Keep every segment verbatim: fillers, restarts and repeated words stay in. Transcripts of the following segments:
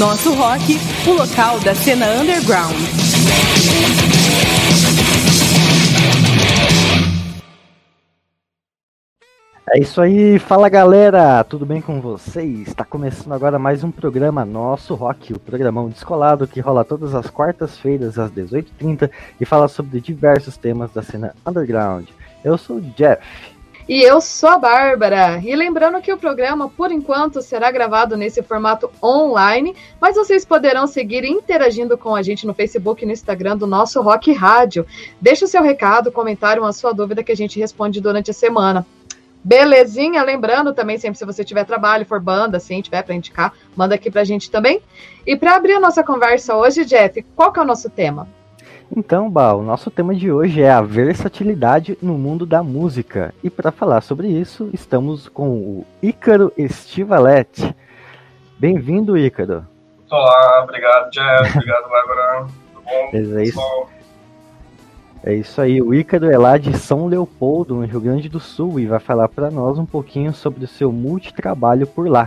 Nosso Rock, o local da cena underground. É isso aí, fala galera, tudo bem com vocês? Está começando agora mais um programa Nosso Rock, o programão descolado que rola todas as quartas-feiras às dezoito e trinta e fala sobre diversos temas da cena underground. Eu sou o Jeff. E eu sou a Bárbara. E lembrando que o programa, por enquanto, será gravado nesse formato online, mas vocês poderão seguir interagindo com a gente no Facebook e no Instagram do Nosso Rock Rádio. Deixe o seu recado, comentário, a sua dúvida que a gente responde durante a semana. Belezinha? Lembrando também, sempre se você tiver trabalho, for banda, assim, tiver para indicar, manda aqui pra gente também. E para abrir a nossa conversa hoje, Jeff, qual que é o nosso tema? Então, Bal, o nosso tema de hoje é a versatilidade no mundo da música. E para falar sobre isso, estamos com o Ícaro Estivalete. Bem-vindo, Ícaro. Olá, obrigado, Jeff. Obrigado, Bárbara. Tudo bom? É isso. É isso aí, o Ícaro é lá de São Leopoldo, no Rio Grande do Sul, e vai falar para nós um pouquinho sobre o seu multitrabalho por lá.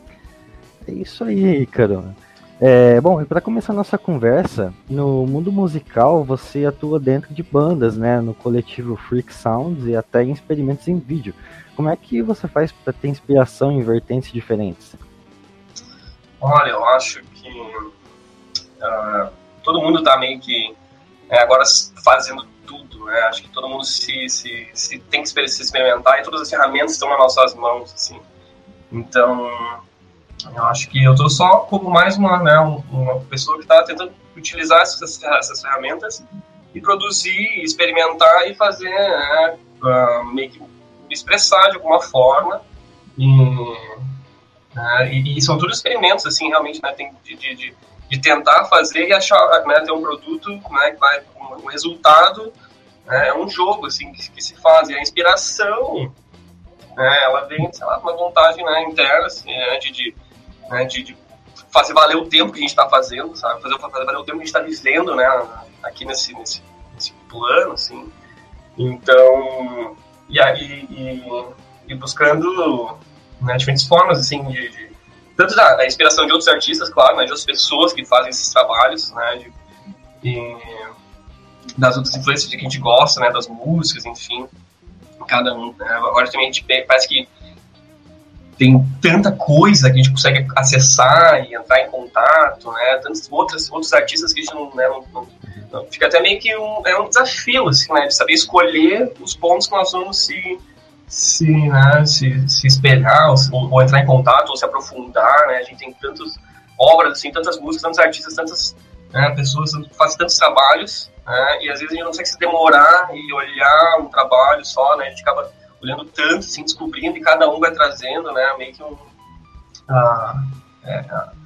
É isso aí, Ícaro. É, bom, e para começar a nossa conversa, no mundo musical você atua dentro de bandas, né, no coletivo Freak Sounds e até em experimentos em vídeo. Como é que você faz para ter inspiração em vertentes diferentes? Olha, eu acho que uh, todo mundo está meio que é, agora fazendo tudo, né? Acho que todo mundo se, se, se tem que se experimentar e todas as ferramentas estão nas nossas mãos, assim. Então, eu acho que eu estou só como mais uma, né, uma pessoa que está tentando utilizar essas, essas ferramentas e produzir, experimentar e fazer, né, uh, meio que me expressar de alguma forma. E, uh, e, e são todos experimentos, assim, realmente, né, tem de, de, de, de tentar fazer e achar, né, ter um produto, né, que vai um, um resultado, né, é um jogo, assim, que, que se faz. E a inspiração, né, ela vem, sei lá, uma vontade, né, interna, assim, né, de, de Né, de, de fazer valer o tempo que a gente está fazendo, sabe? Fazer, fazer valer o tempo que a gente está vivendo, né? Aqui nesse, nesse, nesse plano, assim. Então, e, aí, e, e buscando, né, diferentes formas, assim, de, de tanto da, da inspiração de outros artistas, claro, né, de outras pessoas que fazem esses trabalhos, né? De, e das outras influências de que a gente gosta, né? Das músicas, enfim, cada um. Né? Agora também a gente parece que tem tanta coisa que a gente consegue acessar e entrar em contato, né? Tantos outros, outros artistas que a gente não, né, não, não, não fica até meio que um, é um desafio, assim, né? De saber escolher os pontos que nós vamos se, se, né, se, se espelhar, ou, ou entrar em contato, ou se aprofundar, né? A gente tem tantas obras, assim, tantas músicas, tantos artistas, tantas, né, pessoas que fazem tantos trabalhos, né? E às vezes a gente não consegue se demorar e olhar um trabalho só, né? A gente acaba olhando tanto, assim, descobrindo, e cada um vai trazendo, né, meio que um, uh, é,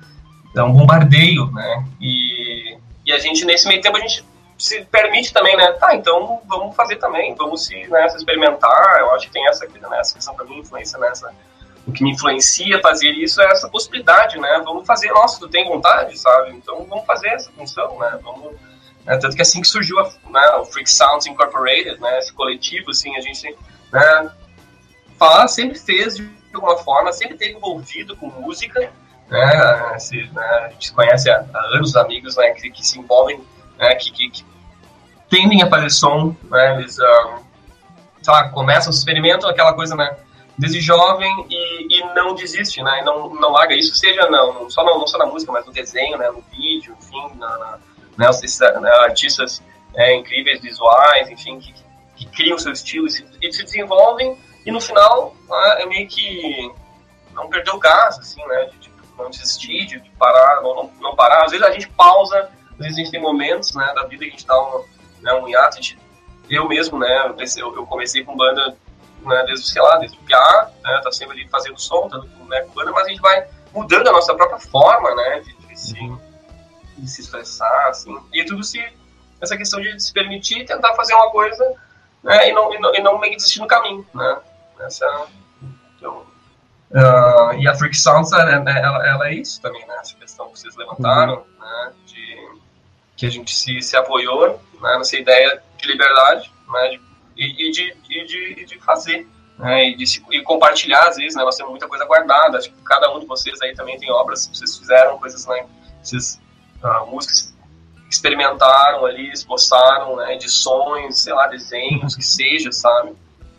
é um bombardeio, né, e, e a gente, nesse meio tempo, a gente se permite também, né, tá, então vamos fazer também, vamos se, né, se experimentar. Eu acho que tem essa, né, essa questão pra mim, influência nessa, o que me influencia a fazer isso é essa possibilidade, né, vamos fazer, nossa, tu tem vontade, sabe, então vamos fazer essa função, né, vamos, né, tanto que assim que surgiu a, né, o Freak Sounds Incorporated, né, esse coletivo, assim, a gente, né, falar sempre fez de alguma forma, sempre esteve envolvido com música, né, se, né, a gente conhece há, há anos amigos, né, que, que se envolvem, né, que, que, que tendem a fazer som, né, eles, um, sei lá, começam, experimentam aquela coisa, né, desde jovem e, e não desiste, né, e não, não larga isso, seja não, só, não, não só na música, mas no desenho, né, no vídeo, enfim, na, na, né, esses, né, artistas é, incríveis, visuais, enfim, que que criam seu estilo e se, e se desenvolvem, e no final, né, é meio que não perder o gás, assim, né, de, de não desistir, de, de parar, não, não, não parar. Às vezes a gente pausa, às vezes a gente tem momentos, né, da vida que a gente dá um, né, um hiato. Eu mesmo, né, eu, eu comecei com banda, né, desde, sei lá, desde o Piá, né, tá sempre ali fazendo som, tá, né, com banda, mas a gente vai mudando a nossa própria forma, né, de, de, se, de se expressar, assim, e tudo se, essa questão de se permitir e tentar fazer uma coisa, né, e, não, e, não, e não meio que desistir no caminho, né, essa, então, uh, e a Freak Sounds, ela, ela, ela é isso também, né, essa questão que vocês levantaram, uhum. né, de, que a gente se, se apoiou, né, nessa ideia de liberdade, né, de, e, e, de, e de, de fazer, né, e, de se, e compartilhar, às vezes, né, nós temos muita coisa guardada, acho que cada um de vocês aí também tem obras que vocês fizeram, coisas, né, vocês, uh, músicas experimentaram ali, esboçaram, né, edições, sei lá, desenhos, que seja, sabe,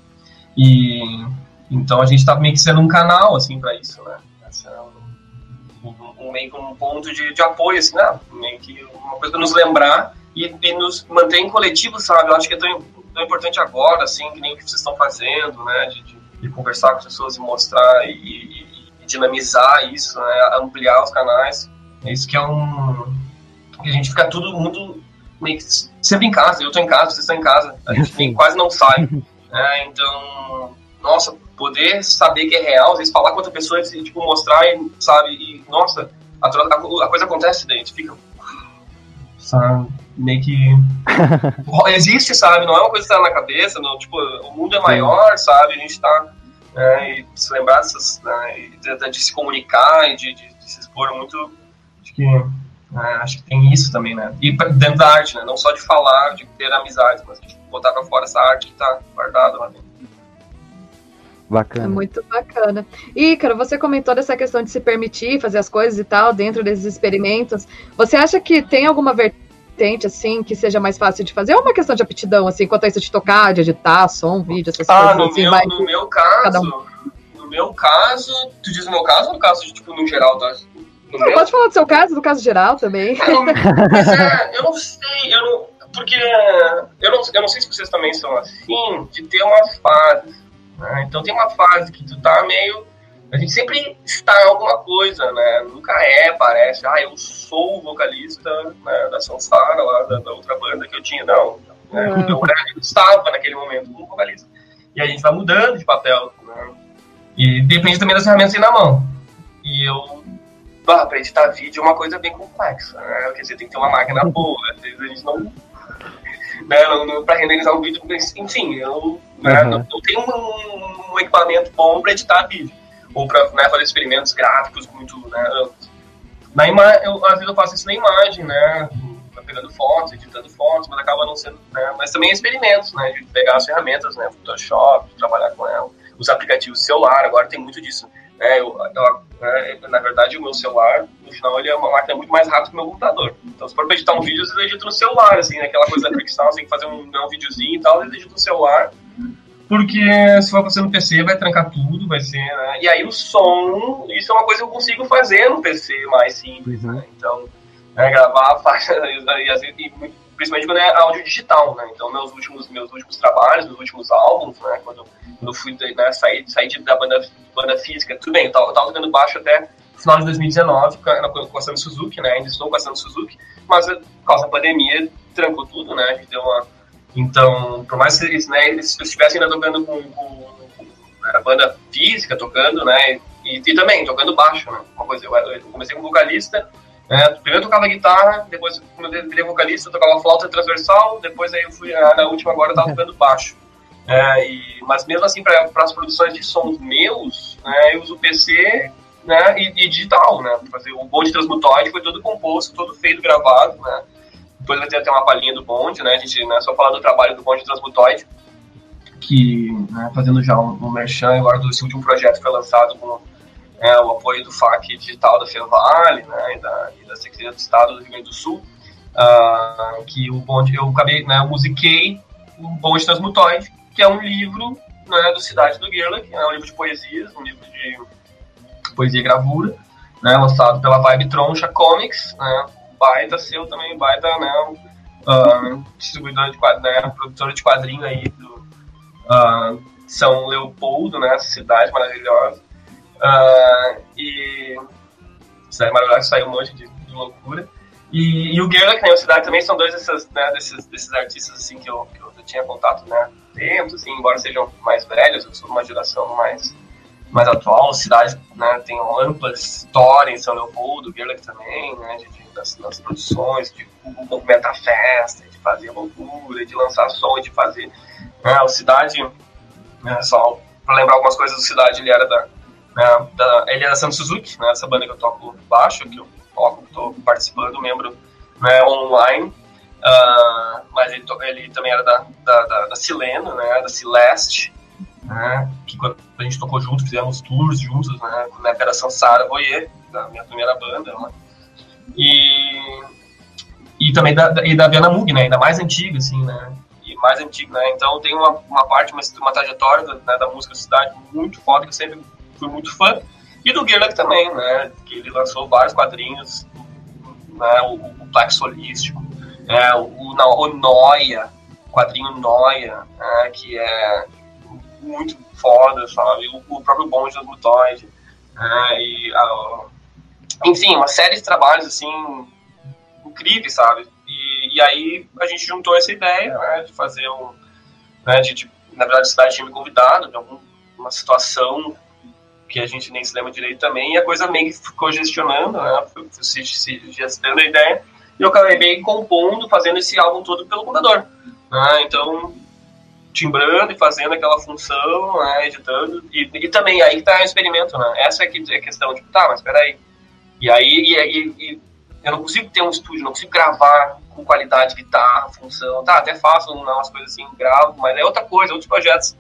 e então a gente tá meio que sendo um canal, assim, para isso, né, essa é um, um, um, meio que um ponto de, de apoio, assim, né, meio que uma coisa para nos lembrar e, e nos manter em coletivo, sabe, eu acho que é tão, tão importante agora, assim, que nem o que vocês estão fazendo, né, de, de, de conversar com as pessoas e mostrar e, e, e dinamizar isso, né, ampliar os canais, é isso que é um... a gente fica tudo muito meio que sempre em casa, eu tô em casa, vocês estão em casa, a gente nem, quase não sai, né, então, nossa, poder saber que é real, às vezes falar com outra pessoa e, tipo, mostrar, e, sabe, e, nossa, a, a, a coisa acontece daí, a gente fica, sabe, meio que existe, sabe, não é uma coisa que tá na cabeça, não, tipo, o mundo é maior, sabe, a gente tá, né, e se lembrar dessas, né, de, de se comunicar e de, de, de se expor muito, acho que, é, acho que tem isso também, né, e dentro da arte, né, não só de falar, de ter amizades, mas de botar pra fora essa arte que tá guardada lá dentro. Bacana. É muito bacana. E, cara, você comentou dessa questão de se permitir fazer as coisas e tal dentro desses experimentos. Você acha que tem alguma vertente, assim, que seja mais fácil de fazer? Ou uma questão de aptidão, assim, quanto a isso de tocar, de editar, som, vídeo, essas ah, coisas? No, assim, meu, vai... no meu caso, um... no meu caso, tu diz no meu caso ou no caso, de, tipo, no geral, tá? No não, meu... Pode falar do seu caso, do caso geral também. Não, mas é, eu não sei, eu não, porque eu não, eu não sei se vocês também são assim, de ter uma fase. Né? Então tem uma fase que tu tá meio... A gente sempre está em alguma coisa, né? Nunca é, parece, ah, eu sou o vocalista, né, da Sansara, lá da, da outra banda que eu tinha. Não, né? Uhum. Eu, eu estava naquele momento como vocalista. E a gente vai mudando de papel, né? E depende também das ferramentas que tem na mão. E eu... Ah, pra editar vídeo é uma coisa bem complexa, né? Porque você tem que ter uma máquina boa, às vezes a gente não... Né, não, não, pra renderizar um vídeo, enfim, eu né, uhum. não, não tenho um, um equipamento bom pra editar vídeo, ou pra, né, fazer experimentos gráficos muito, né, na ima- eu, às vezes eu faço isso na imagem, né, pegando fotos, editando fotos, mas acaba não sendo, né, mas também experimentos, né, de pegar as ferramentas, né, Photoshop, trabalhar com ela, os aplicativos de celular, agora tem muito disso, né, eu, eu, é, na verdade o meu celular, no final ele é uma máquina muito mais rápida que o meu computador, então se for pra editar um vídeo, eu edito no celular, assim, né, aquela coisa da fricção, você tem que fazer um, um videozinho e tal, eu edito no celular, porque se for fazer no P C vai trancar tudo, vai ser, né, e aí o som, isso é uma coisa que eu consigo fazer no P C mais simples, uhum. né, então, né, gravar a faixa, e, e, e, principalmente quando é áudio digital, né, então meus últimos, meus últimos trabalhos, meus últimos álbuns, né, quando, quando eu fui, né, sair, sair da banda, banda física, tudo bem, eu tava, eu tava tocando baixo até final de dois mil e dezenove com, com a Sandro Suzuki, né, ainda estou com a Sandro Suzuki, mas por causa da pandemia trancou tudo, né, a gente deu uma... Então, por mais que eles, né, eles estivessem ainda tocando com, com, com a banda física, tocando, né, e, e também tocando baixo, né, uma coisa, eu, eu comecei como vocalista, né, primeiro eu tocava guitarra, depois quando eu virei vocalista eu tocava flauta transversal, depois aí eu fui, na última agora eu tava tocando baixo. É, e, mas mesmo assim, para as produções de sons meus, né, eu uso o P C, né, e, e digital, né, fazer o bonde transmutóide foi todo composto, todo feito, gravado, né. Depois vai ter até uma palhinha do bonde, né, a gente, né, só falar do trabalho do bonde transmutóide, que, né, fazendo já um, um merchan agora desse último projeto que foi lançado com é, o apoio do F A C digital da Fevale, né, e da, e da Secretaria do Estado do Rio Grande do Sul, uh, que o bonde, eu acabei, né, eu musiquei o bonde transmutóide, que é um livro, né, do Cidade do Guerla, que é um livro de poesias, um livro de poesia e gravura, né, lançado pela Vibe Troncha Comics, né, baita seu também, baita, né, uh, distribuidora de quadrinhos, né, produtora de quadrinho aí do uh, São Leopoldo, né, essa cidade maravilhosa, uh, e cidade maravilhosa, saiu um monte de, de loucura, e, e o Guerla, que nem a cidade também, são dois desses, né, desses, desses artistas, assim, que eu, que eu tinha contato, né, tempos, assim, embora sejam mais velhos, eu sou de uma geração mais, mais atual, a cidade, né, tem amplas histórias em São Leopoldo, Guerla também, né, de, de, das, das produções, de movimentar a festa, de fazer loucura, de lançar som, de fazer, né, a cidade, né, só para lembrar algumas coisas do Cidade, ele era da, né, da ele era Sandro Suzuki, né, essa banda que eu toco baixo, que eu toco, estou participando, membro, né, online. Uh, mas ele, ele também era da, da, da, da Sileno, né, da Celeste, uh, né, que quando a gente tocou junto, fizemos tours juntos, né, na época da Sansara Voyeur, da minha primeira banda, né, e, e também da, da, e da Viana Mug, né, ainda mais antiga, assim, né, e mais antiga, né, então tem uma, uma parte, uma, uma trajetória da, né, da música cidade muito foda, que eu sempre fui muito fã, e do Gerlach também, né, que ele lançou vários quadrinhos, né, o, o Plaque Solístico, é, o, o, o Noia, quadrinho Noia, né, que é muito foda, sabe, o, o próprio Bonde do Mutoide, né, e a, enfim, uma série de trabalhos, assim, incríveis, sabe, e, e aí a gente juntou essa ideia, né, de fazer um, né, de, de, na verdade a cidade tinha me convidado de alguma situação que a gente nem se lembra direito também, e a coisa meio que ficou gestionando, né, se, se gestando a ideia, e eu acabei compondo, fazendo esse álbum todo pelo computador, né, então, timbrando e fazendo aquela função, né, editando, e, e também aí que tá o experimento, né, essa é, que, é a questão, tipo, tá, mas peraí, e aí e, e, e eu não consigo ter um estúdio, não consigo gravar com qualidade de guitarra, função, tá, até faço umas coisas assim, gravo, mas é outra coisa, outros projetos,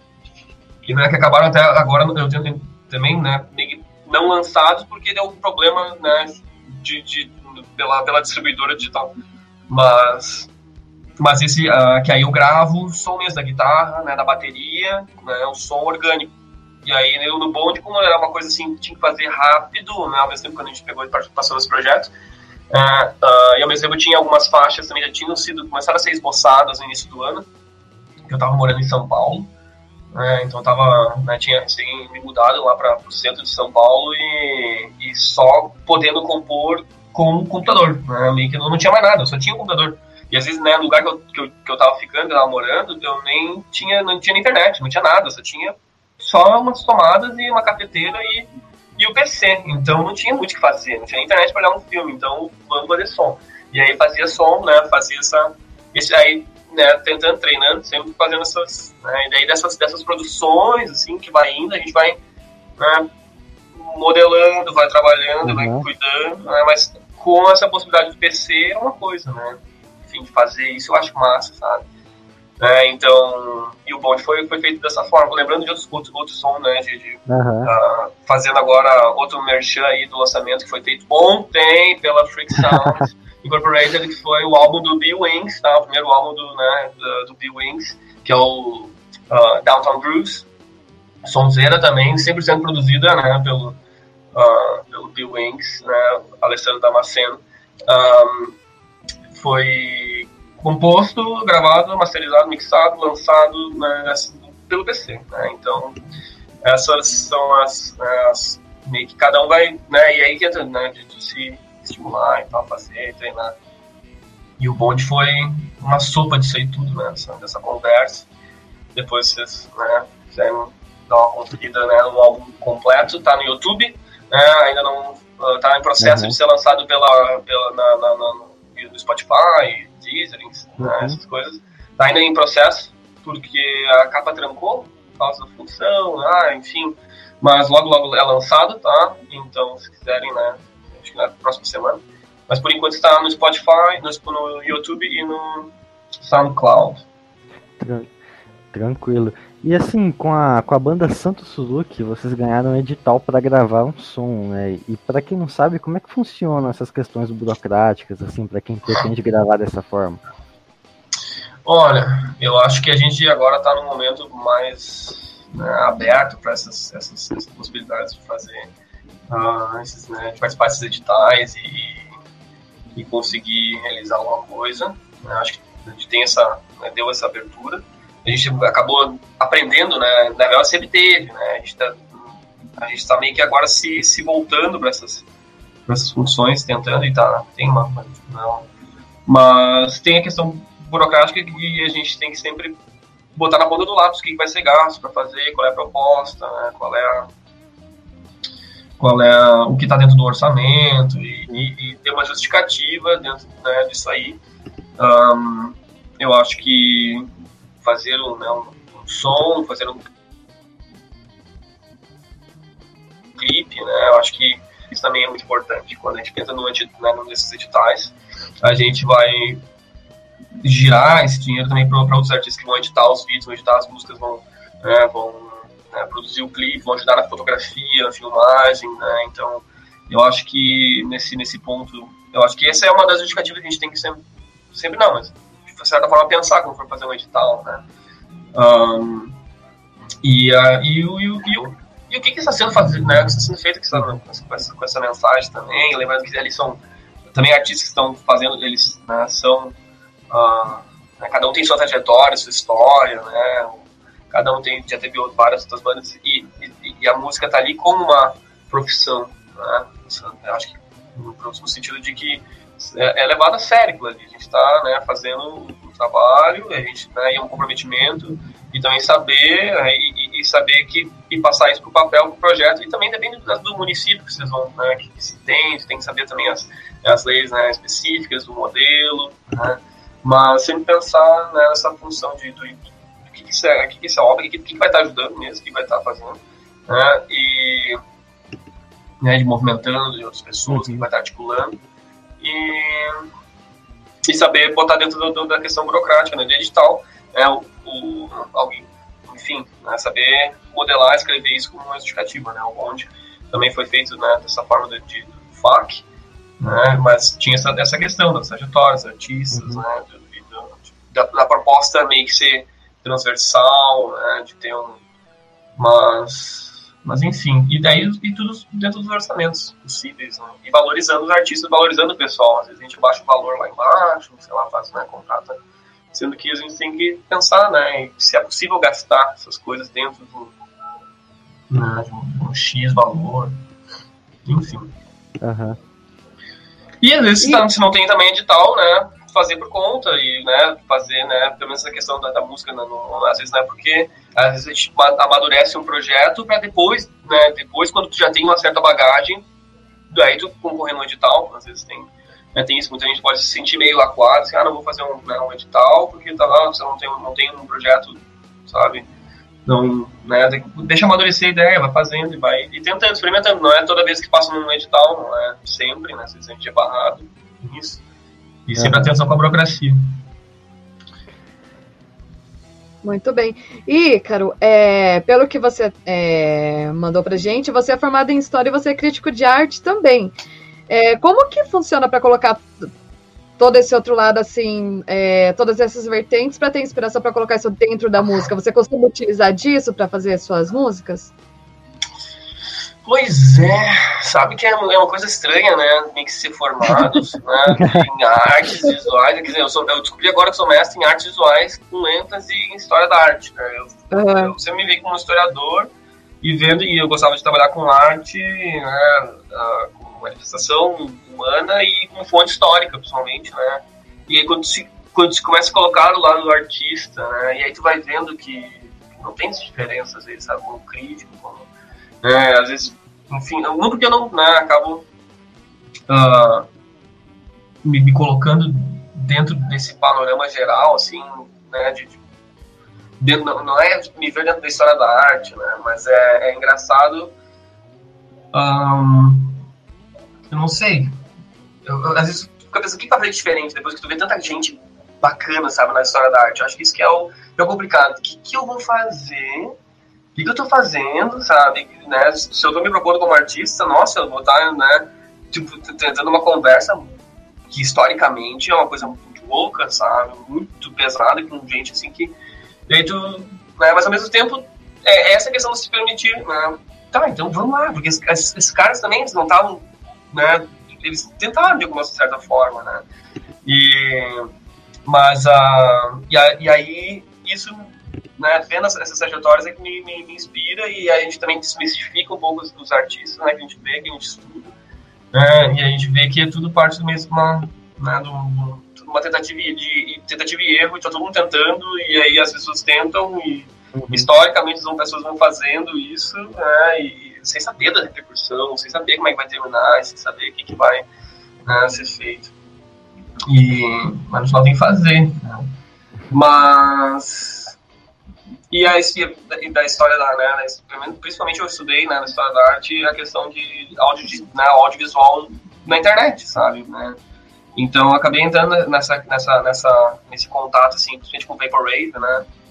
que, né, que acabaram até agora, eu tenho também, né, não lançados porque deu um problema, né, de, de, pela, pela distribuidora digital, mas, mas esse, uh, que aí eu gravo o som mesmo da guitarra, né, da bateria, né, o som orgânico, e aí eu, no bonde, como era uma coisa assim, tinha que fazer rápido, né, ao mesmo tempo quando a gente pegou e passou nesse projeto, uh, uh, e ao mesmo tempo tinha algumas faixas também já tinham sido, começaram a ser esboçadas no início do ano, que eu tava morando em São Paulo. É, então eu tava, né, tinha, tinha me mudado lá para o centro de São Paulo e, e só podendo compor com o computador, né, meio que não, não tinha mais nada, eu só tinha o computador. E às vezes, né, no lugar que eu, que eu, que eu tava ficando, que eu tava morando, eu nem tinha, não tinha internet, não tinha nada, só tinha só umas tomadas e uma cafeteira e, e o P C. Então não tinha muito o que fazer, não tinha internet para olhar um filme, então vamos fazer som. E aí fazia som, né, fazia essa... Esse, aí, né, tentando, treinando, sempre fazendo essas, né, e daí dessas, dessas produções, assim, que vai indo, a gente vai, né, modelando, vai trabalhando, uhum. vai cuidando, né, mas com essa possibilidade do P C é uma coisa, né, enfim, de fazer isso eu acho massa, sabe, é, então, e o bonde foi, foi feito dessa forma, lembrando de outros, outros, outros sons, né, de, de uhum. uh, fazendo agora outro merchan aí do lançamento que foi feito ontem pela Freak Sound, Incorporated, que foi o álbum do Bill Wings, tá? O primeiro álbum do, né, do, do Bill Wings, que é o uh, Downtown Blues. Sonzeira também, cem por cento produzida, né, pelo, uh, pelo Bill Wings, né, Alessandro Damasceno. Um, foi composto, gravado, masterizado, mixado, lançado, né, pelo P C. Né? Então, essas são as, né, as... meio que cada um vai... Né, e aí que entra, né, de, de se... estimular e tal, fazer, treinar. E o bonde foi uma sopa disso aí tudo, né, dessa, dessa conversa. Depois vocês, né, quiserem dar uma conferida, né, no álbum completo, tá no YouTube, né, ainda não, uh, tá em processo uhum. de ser lançado pela, pela, na, na, na, no Spotify, Deezer, uhum. né, essas coisas. Tá ainda em processo, porque a capa trancou, por causa da função, ah, enfim, mas logo, logo é lançado, tá? Então, se quiserem, né, na próxima semana, mas por enquanto está no Spotify, no, no YouTube e no SoundCloud. Tranquilo. E assim, com a, com a banda Santo Suzuki, vocês ganharam um edital para gravar um som, né? E para quem não sabe, como é que funcionam essas questões burocráticas, assim, para quem pretende gravar dessa forma? Olha, eu acho que a gente agora está num momento mais, né, aberto para essas, essas, essas possibilidades de fazer Uh, esses, né, de participar desses editais e, e conseguir realizar alguma coisa, né, acho que a gente tem essa, né, deu essa abertura, a gente acabou aprendendo, né, na verdade sempre teve, né, a gente está a gente tá meio que agora se, se voltando para essas, essas funções, tentando, e tá, tem uma, não, mas tem a questão burocrática que a gente tem que sempre botar na ponta do lápis o que vai ser gasto para fazer, qual é a proposta, né, qual é a qual é o que está dentro do orçamento e, e, e ter uma justificativa dentro, né, disso aí. Um, eu acho que fazer um, né, um, um som, fazer um clipe, né, eu acho que isso também é muito importante. Quando a gente pensa no, né, nesses editais, a gente vai girar esse dinheiro também para outros artistas que vão editar os vídeos, vão editar as músicas, vão né, vão né, produzir o clipe, vão ajudar na fotografia, na filmagem, né, então eu acho que nesse, nesse ponto, eu acho que essa é uma das justificativas que a gente tem que sempre, sempre não, mas de certa forma pensar quando for fazer um edital, né. Um, e, uh, e, o, e, o, e, o, e o que, que está sendo, fazido, né, que está sendo feito com essa, com, essa, com essa mensagem também, lembrando que eles são também artistas que estão fazendo, eles né, são, uh, né, cada um tem sua trajetória, sua história, né, cada um tem, já teve várias outras bandas, e, e, e a música está ali como uma profissão, né, eu acho que no, no sentido de que é, é levado a sério, a gente está né, fazendo um trabalho, a gente né, é um comprometimento, e também saber, né, e, e saber que, e passar isso para o papel, para o projeto, e também depende do, do município que vocês vão, né, que, que se tem, tem que saber também as, as leis né, específicas do modelo, né, mas sempre pensar né, nessa função de, do, do que, que, isso é, que, que isso é obra, o que, que vai estar ajudando mesmo, o que vai estar fazendo, né, e né, de movimentando de outras pessoas, que vai estar articulando, e, e saber botar dentro do, do, da questão burocrática, né, de edital, né, o, o, alguém, enfim, né, saber modelar, escrever isso como uma justificativa, né, onde também foi feito né, dessa forma de, de, do F A C, né, mas tinha essa, essa questão das trajetórias, artistas, uhum. né, do, do, da, da proposta meio que ser transversal, né, de ter um, umas... Mas enfim, e daí e tudo dentro dos orçamentos possíveis, né? E valorizando os artistas, valorizando o pessoal. Às vezes a gente baixa o valor lá embaixo, sei lá, faz, né, contrata. Sendo que a gente tem que pensar, né, se é possível gastar essas coisas dentro do, né, de, um, de um X valor, enfim. Uhum. E às vezes, e... Se, se não tem também edital, né, fazer por conta e, né, fazer, né, pelo menos essa questão da, da música, né, não, às vezes, né, porque às vezes a gente amadurece um projeto para depois, né, depois quando tu já tem uma certa bagagem, daí tu concorrer no edital, às vezes tem, né, tem isso, muita gente pode se sentir meio acuado, assim, ah, não vou fazer um, né, um edital porque tá lá, você não tem, não tem um projeto, sabe, não, né, deixa amadurecer a ideia, vai fazendo e vai, e tentando, experimentando, não é toda vez que passa num edital, não é sempre, né, às vezes a gente é barrado nisso. E sempre atenção com a burocracia. Muito bem. E, Ícaro, é, pelo que você é, mandou pra gente, você é formado em História e você é crítico de arte também. É, como que funciona para colocar todo esse outro lado, assim, é, todas essas vertentes para ter inspiração para colocar isso dentro da música? Você costuma utilizar disso para fazer as suas músicas? Pois é, sabe que é uma coisa estranha, né? Tem que ser formados né, em artes visuais. Quer dizer, eu, sou, eu descobri agora que sou mestre em artes visuais com ênfase em história da arte. Né? Eu, uhum. eu sempre me vi como historiador e vendo, e eu gostava de trabalhar com arte, né, com manifestação humana e com fonte histórica, principalmente, né? E aí quando se, quando se começa a colocar do lado do artista, né, e aí tu vai vendo que não tem essa diferença, às vezes, sabe, como crítico, como É, às vezes, enfim, não porque eu não né, acabo uh, me, me colocando dentro desse panorama geral, assim, né, de, de, dentro, não, não é me ver dentro da história da arte, né, mas é, é engraçado, um, eu não sei, eu, eu, às vezes fica pensando, o que vai fazer diferente depois que tu vê tanta gente bacana, sabe, na história da arte? Eu acho que isso que é o, é o complicado, o que, que eu vou fazer? O que, que eu tô fazendo, sabe? Né? Se eu tô me propondo como artista, nossa, eu vou estar, né, tipo, tentando uma conversa que historicamente é uma coisa muito louca, sabe? Muito pesada, com gente assim que... E aí tu, né, mas ao mesmo tempo, é essa questão de se permitir, né? Tá, então vamos lá, porque esses, esses caras também, eles não estavam, né, eles tentaram de alguma certa forma, né? E... Mas, uh, e, a, e aí, isso... Né, vendo essas trajetórias é que me, me, me inspira, e a gente também desmistifica um pouco os, os artistas, né, que a gente vê, que a gente estuda, né, e a gente vê que é tudo parte do mesmo, né, de uma tentativa de tentativa e erro, então todo mundo tentando, e aí as pessoas tentam, e uhum. historicamente as pessoas vão fazendo isso, né, e sem saber da repercussão, sem saber como é que vai terminar, sem saber o que, que vai né, ser feito. E mas a gente não tem que fazer, né. Mas... E a, e da história da, né, principalmente eu estudei, né, na história da arte a questão de audio, né, audiovisual na internet, sabe, né? Então eu acabei entrando nessa, nessa, nessa, nesse contato, assim, principalmente com o Vaporwave, né?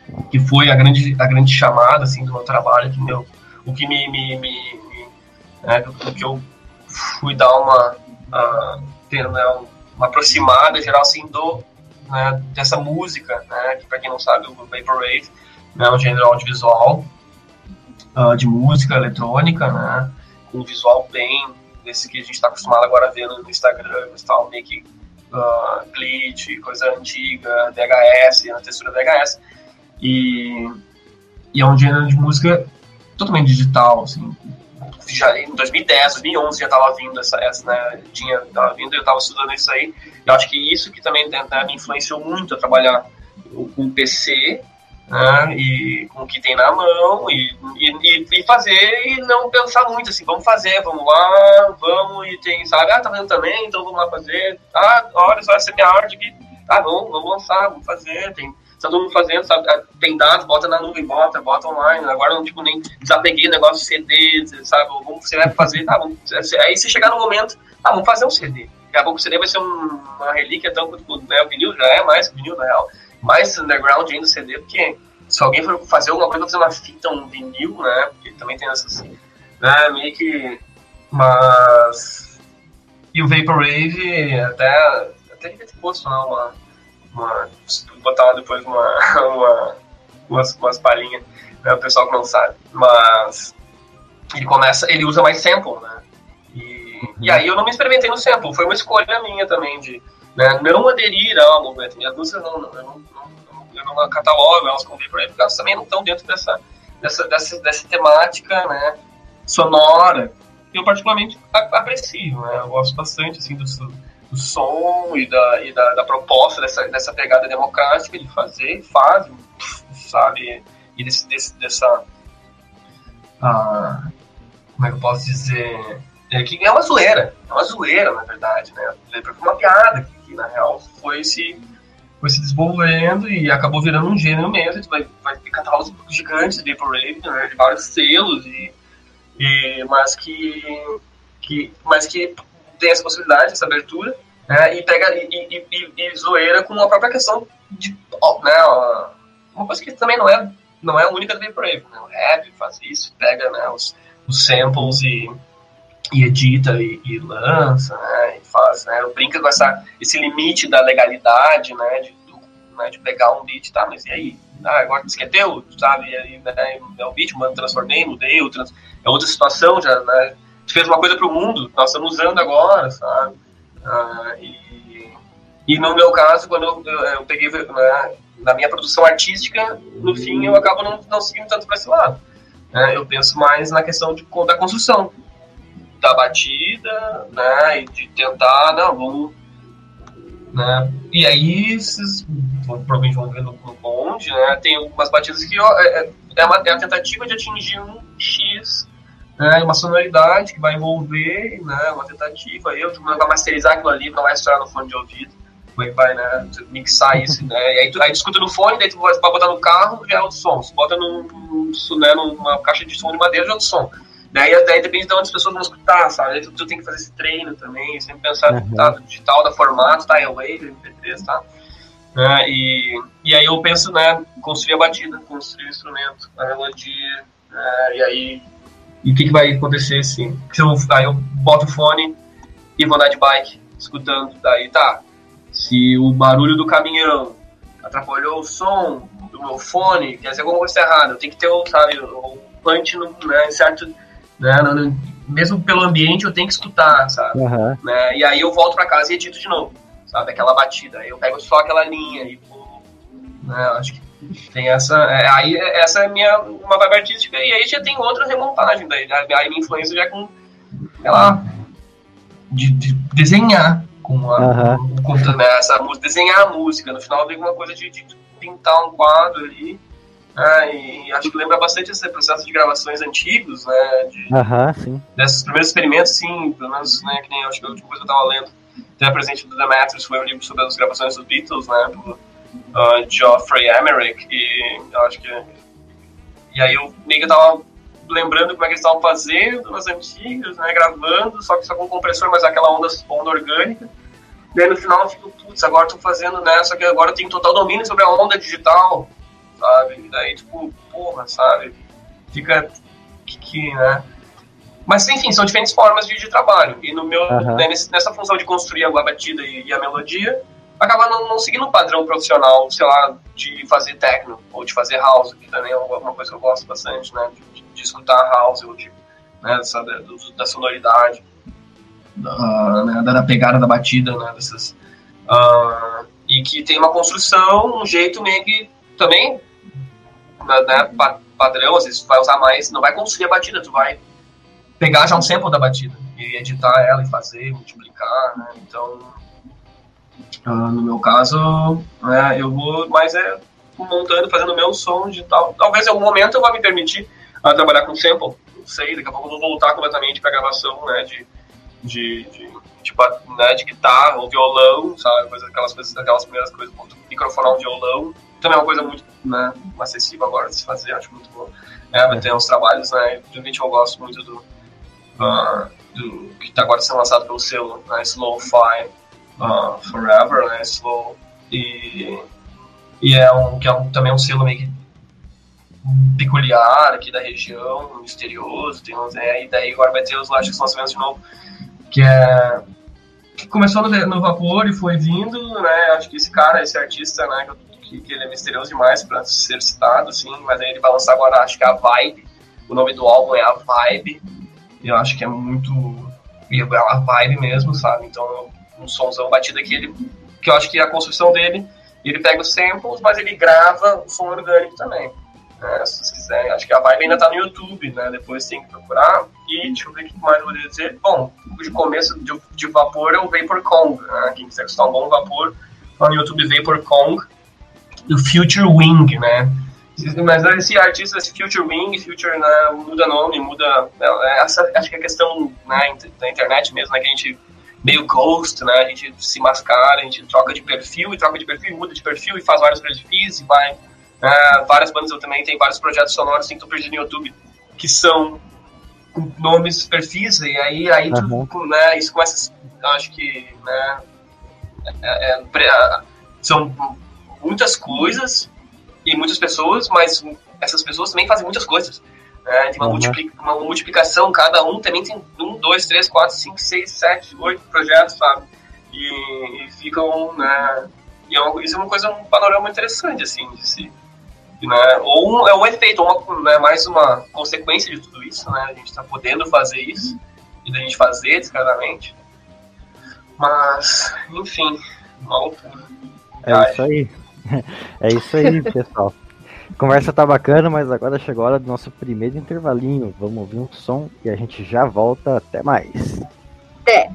que foi a grande, a grande chamada, assim, do meu trabalho, que meu, o que me, me, me, me é, o que eu fui dar uma, uh, ter, né, uma aproximada geral, assim, do, né, dessa música, né, que para quem não sabe, o Vaporwave, né, é um gênero audiovisual uh, de música eletrônica, né, com um visual bem desse que a gente está acostumado agora a ver no Instagram, tal, meio que uh, glitch, coisa antiga, D H S, na textura D H S, e, e é um gênero de música totalmente digital, assim. Já em dois mil e dez, dois mil e onze já estava vindo essa, essa né, tinha, tava vindo, eu estava estudando isso aí. Eu acho que isso que também, né, me influenciou muito a trabalhar com o P C, né, e com o que tem na mão, e, e, e fazer e não pensar muito, assim, vamos fazer, vamos lá, vamos, e tem, sabe, ah, tá vendo também, então vamos lá fazer, ah, olha só essa minha arte aqui, ah, vamos, vamos lançar, vamos fazer, tem... Tá todo mundo fazendo, sabe? Tem dados, bota na nuvem, bota, bota online. Agora não, tipo, nem desapeguei o negócio de C D, sabe? Vamos, você vai fazer, tá? Vamos, aí se chegar no momento, ah, vamos fazer um C D. Daqui a pouco o C D vai ser um, uma relíquia, tão quanto né, o vinil já é mais que o vinil, na real. Mais underground ainda o C D, porque se alguém for fazer alguma coisa, fazer uma fita, um vinil, né? Porque também tem essas, né? Meio que. Mas. E o Vaporwave, até. Até devia ter posto, né? Uma. Uma, botar lá depois uma, uma, umas, umas palhinhas, né, o pessoal que não sabe, mas ele começa, ele usa mais sample, né, e, uhum. e aí eu não me experimentei no sample, foi uma escolha minha também de, né, não aderir ao movimento, minhas músicas não, não, eu não, não, eu não catalogo elas com Vaporwave, porque elas também não estão dentro dessa, dessa, dessa, dessa temática, né, sonora, que eu particularmente aprecio, né, eu gosto bastante, assim, do do som e da, e da, da proposta dessa, dessa pegada democrática de fazer, faz, sabe, e desse, desse, dessa, ah, como é que eu posso dizer, é, que é uma zoeira, é uma zoeira, na verdade, né, foi uma piada que, que na real foi se, foi se desenvolvendo e acabou virando um gênero mesmo, vai, vai ter catálogos gigantes de Vaporwave, né, de vários selos, e, e, mas que, que, mas que tem essa possibilidade, essa abertura, né, e pega e, e, e, e zoeira com a própria questão de, né, uma coisa que também não é, não é única do Vaporwave, né, o rap faz isso, pega, né, os, os samples e, e edita e, e lança, né, e faz, né, brinca com essa, esse limite da legalidade, né, de, do, né, de pegar um beat, tá, mas e aí? Ah, agora isso que é teu, sabe, e aí, né, é o beat, mano, transformei, mudei, trans, é outra situação já, né, fez uma coisa pro mundo, nós estamos usando agora, sabe? Ah, e, e no meu caso, quando eu, eu, eu peguei né, na minha produção artística, no fim eu acabo não, não seguindo tanto para esse lado. Né? Eu penso mais na questão de, da construção, da batida, né? E de tentar, não, vamos. Né? E aí, vocês provavelmente vão ver no, no bonde, né? Tem algumas batidas que ó, é, é, uma, é a tentativa de atingir um X. É uma sonoridade que vai envolver, né, uma tentativa, eu vai masterizar aquilo ali, não vai estourar no fone de ouvido, vai, vai né, mixar isso, né, e aí tu, aí tu escuta no fone, daí tu vai botar no carro, já é outro som, tu bota num, né, numa caixa de som de madeira, já é outro som, daí, daí depende de onde as pessoas vão escutar, sabe, aí tu, tu tem que fazer esse treino também, sempre pensar uhum. Tá, do digital, da formato, tá, é wave, M P três, tá, é, e, e aí eu penso, né, construir a batida, construir o instrumento, a melodia, é, e aí e o que, que vai acontecer, assim? Se eu, aí eu boto o fone e vou andar de bike, escutando. Daí tá, se o barulho do caminhão atrapalhou o som do meu fone, quer dizer alguma coisa errada. Eu tenho que ter o, sabe, o punch, no, né, certo, né, no, no, mesmo pelo ambiente eu tenho que escutar, sabe? Uhum. Né, e aí eu volto pra casa e edito de novo, sabe? Aquela batida. Aí eu pego só aquela linha e pô, né, acho que tem essa, é, aí essa é minha, uma vibe artística, e aí já tem outra remontagem, daí, aí minha influência já é com, sei lá, de, de desenhar, com, a, uhum. com, com né, essa música, desenhar a música, no final vem uma coisa de, de pintar um quadro ali, né, e acho que lembra bastante esse processo de gravações antigos, né, de, uhum, sim. desses primeiros experimentos, sim, pelo menos, né, que nem acho que a última coisa que eu tava lendo, até a presente do The Matters foi um livro sobre as gravações dos Beatles, né, do Uh, Geoffrey Emerick, e eu acho que e aí eu meio que tava lembrando como é que eles estavam fazendo nas antigas, né, gravando, só que só com compressor, mas aquela onda, onda orgânica, e aí no final eu fico, putz, agora tô fazendo, né, só que agora eu tenho total domínio sobre a onda digital, sabe? E daí, tipo, porra, sabe? Fica que, que né? Mas, enfim, são diferentes formas de, de trabalho. E no meu, Uhum. né, nesse, nessa função de construir a batida e, e a melodia, acaba não, não seguindo um padrão profissional, sei lá, de fazer techno ou de fazer house, que também é uma coisa que eu gosto bastante, né? De, de, de escutar house ou de, né, dessa, do, da sonoridade, da, né, da pegada da batida, né? Dessas, uh, e que tem uma construção, um jeito meio que também, né, padrão, às vezes vai usar mais, não vai construir a batida, tu vai pegar já um sample da batida e editar ela e fazer, multiplicar, né? Então, uh, no meu caso, né, eu vou mais é montando, fazendo o meu som de tal. Talvez em algum momento eu vá me permitir uh, trabalhar com sample, não sei, daqui a pouco eu vou voltar completamente para gravação, né, de, de, de, de, né, de guitarra ou violão, sabe, coisa, aquelas, coisas, aquelas primeiras coisas, microfonar um violão, também é uma coisa muito, né, acessível agora de se fazer, acho muito bom. É, vai ter uns trabalhos, né, principalmente eu gosto muito do Uh, do, que tá agora sendo lançado pelo selo, né, Slow-Fi uh, Forever, né, Slow, e, e é um, que é um, também um selo meio que peculiar aqui da região, misterioso, tem uns, é, e daí agora vai ter os Lásticos lançamentos de novo, que é que começou no, no Vapor e foi vindo, né, acho que esse cara, esse artista, né, que, que ele é misterioso demais pra ser citado, assim, mas aí ele vai lançar agora, acho que é a Vibe, o nome do álbum é a Vibe. Eu acho que é muito a vibe mesmo, sabe? Então, um somzão batido aqui, ele, que eu acho que a construção dele, ele pega os samples, mas ele grava o som orgânico também. Né? Se vocês quiserem, acho que a vibe ainda tá no YouTube, né? Depois tem que procurar. E deixa eu ver o que mais eu vou dizer. Bom, de começo de, de Vapor é o Vapor Kong, né? Quem quiser escutar um bom Vapor, lá no YouTube Vapor Kong, do Future Wing, né? Mas esse artista, esse Future Wing, Future, né, muda nome, muda... Né, essa, acho que é a questão, né, da internet mesmo, né, que a gente meio ghost, né, a gente se mascara, a gente troca de perfil e troca de perfil, muda de perfil e faz vários perfis e vai... Né, várias bandas eu também tenho vários projetos sonoros assim, que estão perdidos no YouTube, que são com nomes, perfis, e aí, aí uhum. tu, né, isso começa, acho que, né, é, é, são muitas coisas e muitas pessoas, mas essas pessoas também fazem muitas coisas. Né? Tem uma, uhum. multiplic- uma multiplicação, cada um também tem um, dois, três, quatro, cinco, seis, sete, oito projetos, sabe? E, e ficam, né? E é uma, isso é uma coisa, um panorama interessante, assim, de si. Né? Ou um, é um efeito, ou uma, né, mais uma consequência de tudo isso, né? A gente está podendo fazer isso, e da gente fazer descaradamente. Mas, enfim, uma loucura. É Ai. isso aí. É isso aí, pessoal. A conversa tá bacana, mas agora chegou a hora do nosso primeiro intervalinho. Vamos ouvir um som e a gente já volta. Até mais. Até.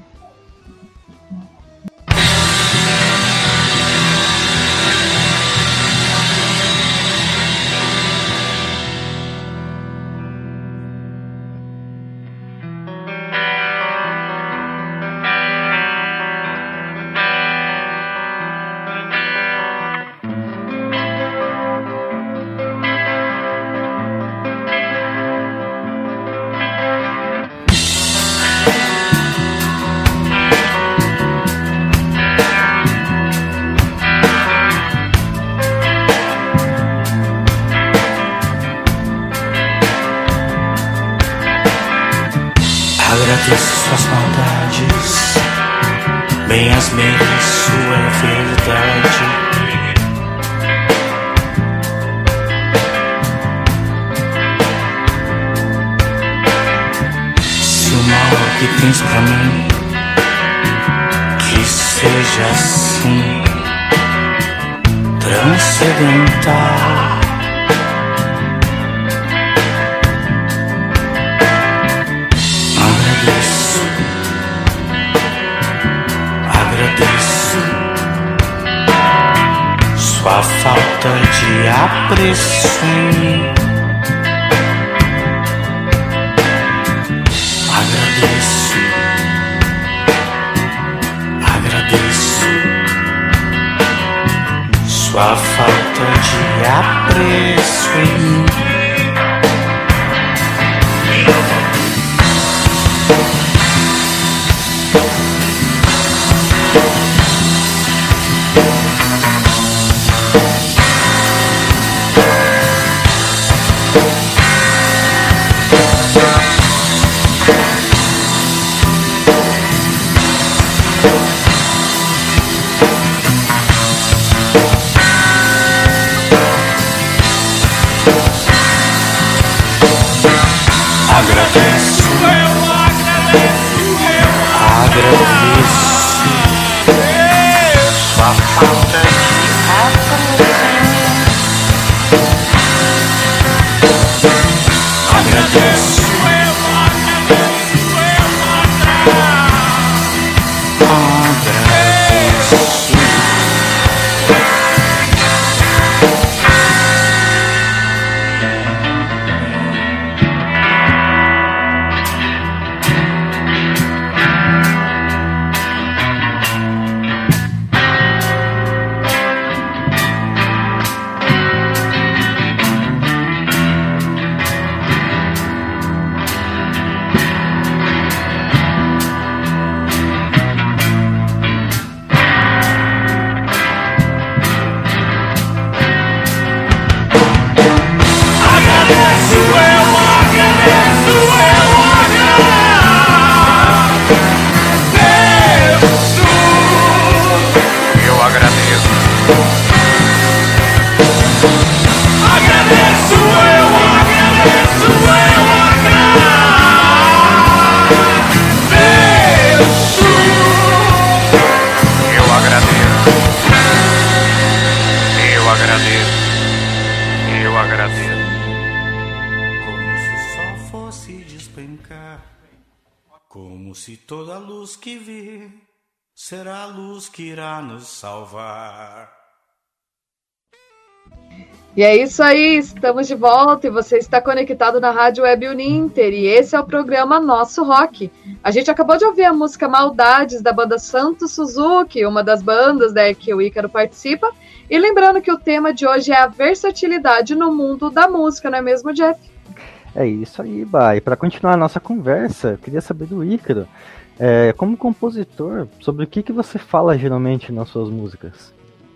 Agradeço suas maldades, bem as meias, sua verdade. Se o mal que tens pra mim, que seja assim, transcendental. Sua falta de apreço em mim. Agradeço, agradeço sua falta de apreço em mim. agradeço sua falta de atenção. Agradeço, como se toda luz que vir será a luz que irá nos salvar. E é isso aí, estamos de volta e você está conectado na Rádio Web Uninter e esse é o programa Nosso Rock. A gente acabou de ouvir a música Maldades da banda Santo Suzuki, uma das bandas, né, que o Ícaro participa, e lembrando que o tema de hoje é a versatilidade no mundo da música, não é mesmo, Jeff? É isso aí, Bah. E para continuar a nossa conversa, eu queria saber do Ícaro, é, como compositor, sobre o que, que você fala geralmente nas suas músicas?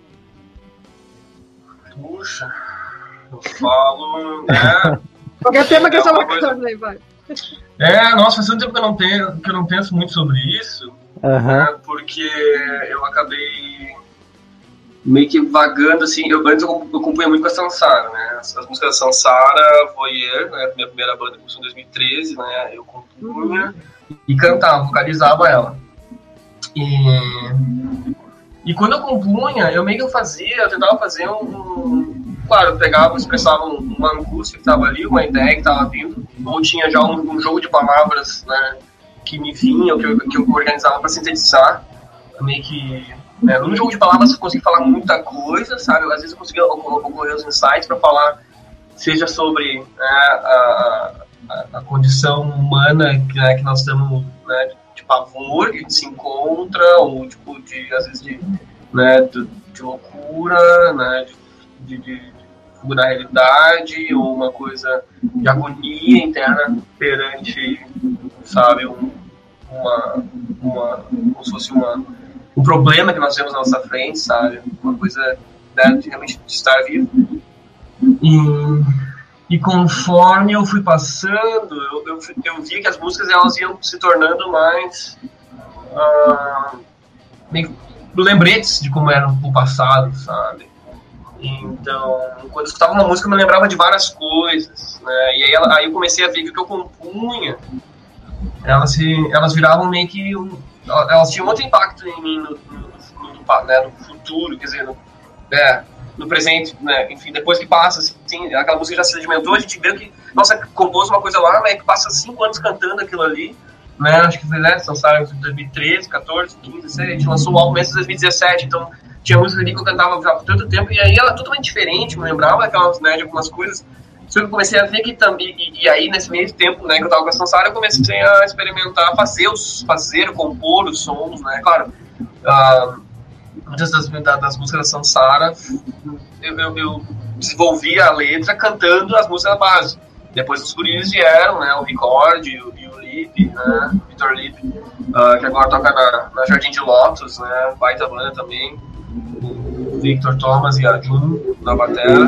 Puxa, eu falo, né? Qualquer tema que é eu chamo coisa... aí, vai. É, nossa, faz tanto tempo que eu não, tenho, que eu não penso muito sobre isso, uhum. né? Porque eu acabei meio que vagando, assim, eu, antes eu, eu compunha muito com a Sansara, né? As, as músicas da Sansara, Voyeur, né? Minha primeira banda começou em dois mil e treze, né? Eu compunha uhum. e cantava, vocalizava ela. E... E quando eu compunha, eu meio que eu fazia, eu tentava fazer um... um claro, eu pegava, expressava uma angústia que estava ali, uma ideia que estava vindo, ou tinha já um, um jogo de palavras, né, que me vinha, que eu, que eu organizava para sintetizar. Meio que... Né, num jogo de palavras eu consegui falar muita coisa, sabe? Às vezes eu conseguia ocorrer os insights para falar, seja sobre né, a, a, a condição humana que, né, que nós estamos... Né, de pavor que se encontra, ou tipo de, às vezes, de, né, de, de loucura, né, de, de, de fuga da realidade, ou uma coisa de agonia interna perante, sabe, um, uma, uma, como se fosse uma, um problema que nós temos na nossa frente, sabe, uma coisa, né, de realmente de estar vivo. E... E conforme eu fui passando, eu, eu, eu vi que as músicas elas iam se tornando mais uh, meio lembretes de como era o passado, sabe? Então, quando eu escutava uma música, eu me lembrava de várias coisas, né? E aí, aí eu comecei a ver que o que eu compunha, elas, se, elas viravam meio que... Um, elas tinham outro impacto em mim no, no, no, né, no futuro, quer dizer... No, é, no presente, né, enfim, depois que passa, assim, aquela música já se sedimentou, a gente vê que, nossa, compôs uma coisa lá, né, que passa cinco anos cantando aquilo ali, né, acho que foi, né, Sansara em dois mil e treze, catorze, quinze, dezesseis, a gente lançou o álbum em dois mil e dezessete, então tinha música ali que eu cantava já por tanto tempo, e aí ela totalmente diferente, me lembrava aquelas, né, de algumas coisas, só que eu comecei a ver que também, e, e aí nesse meio tempo, né, que eu tava com a Sansara, eu comecei a experimentar, fazer, os, fazer compor os sons, né, claro, uh, muitas das, das músicas da Sansara eu, eu, eu desenvolvi a letra cantando as músicas da base. Depois os guris vieram, né, o Record e o, e o Lipe, né, Vitor Lipe, uh, que agora toca na, na Jardim de Lotus, né, baita banda também, o Victor Thomas e a Jun na bateria,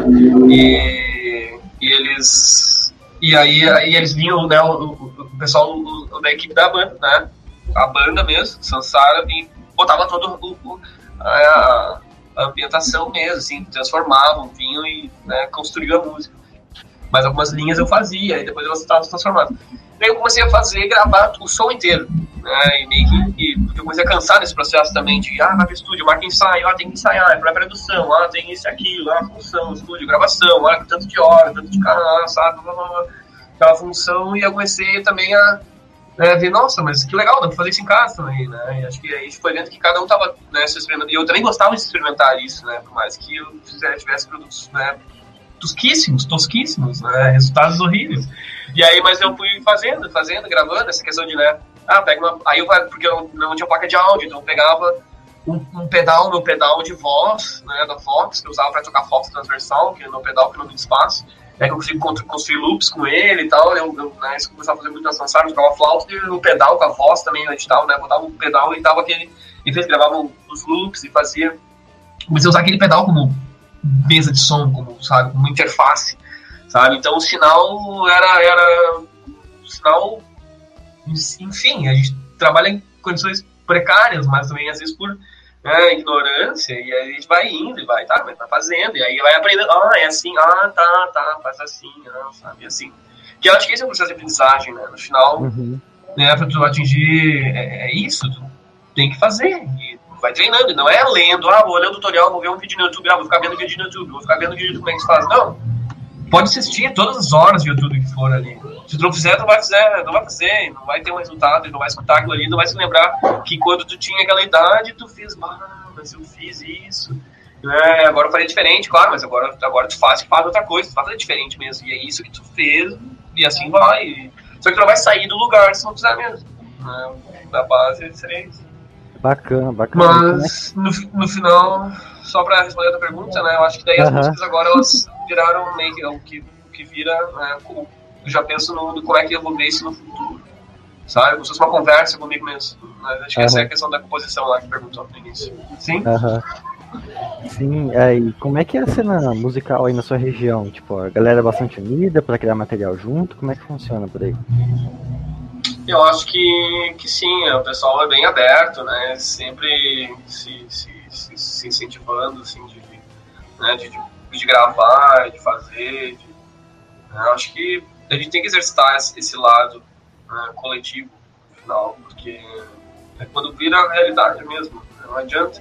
e, e eles e aí, aí eles vinham, né, o, o, o pessoal o, da equipe da banda, né, a banda mesmo, Sansara, e botava todo o, o A, a ambientação mesmo, assim, transformavam, vinham e né, construíam a música. Mas algumas linhas eu fazia, e depois elas estavam transformadas. Daí eu comecei a fazer, gravar o som inteiro, né, e meio que, porque eu comecei a cansar desse processo também de, ah, vai pro estúdio, marca ensaio, ah, tem que ensaiar, é pra produção, ah, tem isso e aquilo, ah, função, estúdio, gravação, ah, tanto de hora, tanto de canal, sabe, blá, blá, blá, aquela função, e eu comecei também a né, ver, nossa, mas que legal, dá pra fazer isso em casa também, né, e acho que aí foi vendo que cada um tava, né, se experimentando, e eu também gostava de experimentar isso, né, por mais que eu tivesse produtos, né, tosquíssimos, tosquíssimos, né, resultados horríveis. E aí, mas eu fui fazendo, fazendo, gravando, essa questão de, né, ah, pega uma, aí eu, porque eu não tinha placa de áudio, então eu pegava um, um pedal, meu pedal de voz, né, da Fox, que eu usava pra tocar Fox transversal, que é o meu pedal que não tem espaço, é que eu consigo construir loops com ele e tal, eu, eu né, isso começava a fazer muito na Sansara, eu tocava flauta e o pedal com a voz também, no edital, né, botava um pedal e dava aquele, e fez, gravava os loops e fazia, comecei a usar aquele pedal como mesa de som, como, sabe, como interface, sabe, então o sinal era, era o sinal, enfim, a gente trabalha em condições precárias, mas também às vezes por né, ignorância, e aí a gente vai indo e vai, tá, mas tá fazendo, e aí vai aprendendo, ah, é assim, ah, tá, tá, faz assim, ah, sabe, assim, que eu acho que esse é o processo de aprendizagem, né, no final, uhum. né, pra tu atingir, é, é isso, tu tem que fazer, e vai treinando, e não é lendo, ah, vou ler o tutorial, vou ver um vídeo no YouTube, ah, vou ficar vendo vídeo no YouTube, vou ficar vendo vídeo de como é que se faz. Não, pode assistir todas as horas de YouTube que for ali. Se tu não fizer, não vai fazer, não vai fazer, não vai ter um resultado, não vai escutar aquilo ali, não vai se lembrar que quando tu tinha aquela idade, tu fez, ah, mas eu fiz isso, né, agora eu farei diferente, claro, mas agora, agora tu faz, faz outra coisa, tu faz diferente mesmo, e é isso que tu fez, e assim vai. Só que tu não vai sair do lugar se não fizer mesmo, né, da base seria isso. Bacana, bacana. Mas, no, no final, só pra responder a tua pergunta, né, eu acho que daí as uhum. músicas agora, elas viraram meio que o que, que vira, né, como, eu já penso no, no como é que eu vou ver isso no futuro, sabe, como se fosse uma conversa comigo mesmo, mas acho que uhum. essa é a questão da composição lá que perguntou no início. Sim? Uhum. Sim, aí, como é que é a cena musical aí na sua região? Tipo, a galera é bastante unida pra criar material junto, como é que funciona por aí? Eu acho que, que sim, o pessoal é bem aberto, né, sempre se, se, se, se incentivando, assim, de, né, de, de, de gravar, de fazer, de, né, acho que a gente tem que exercitar esse, esse lado né, coletivo, no final, porque é quando vira a realidade mesmo, não adianta.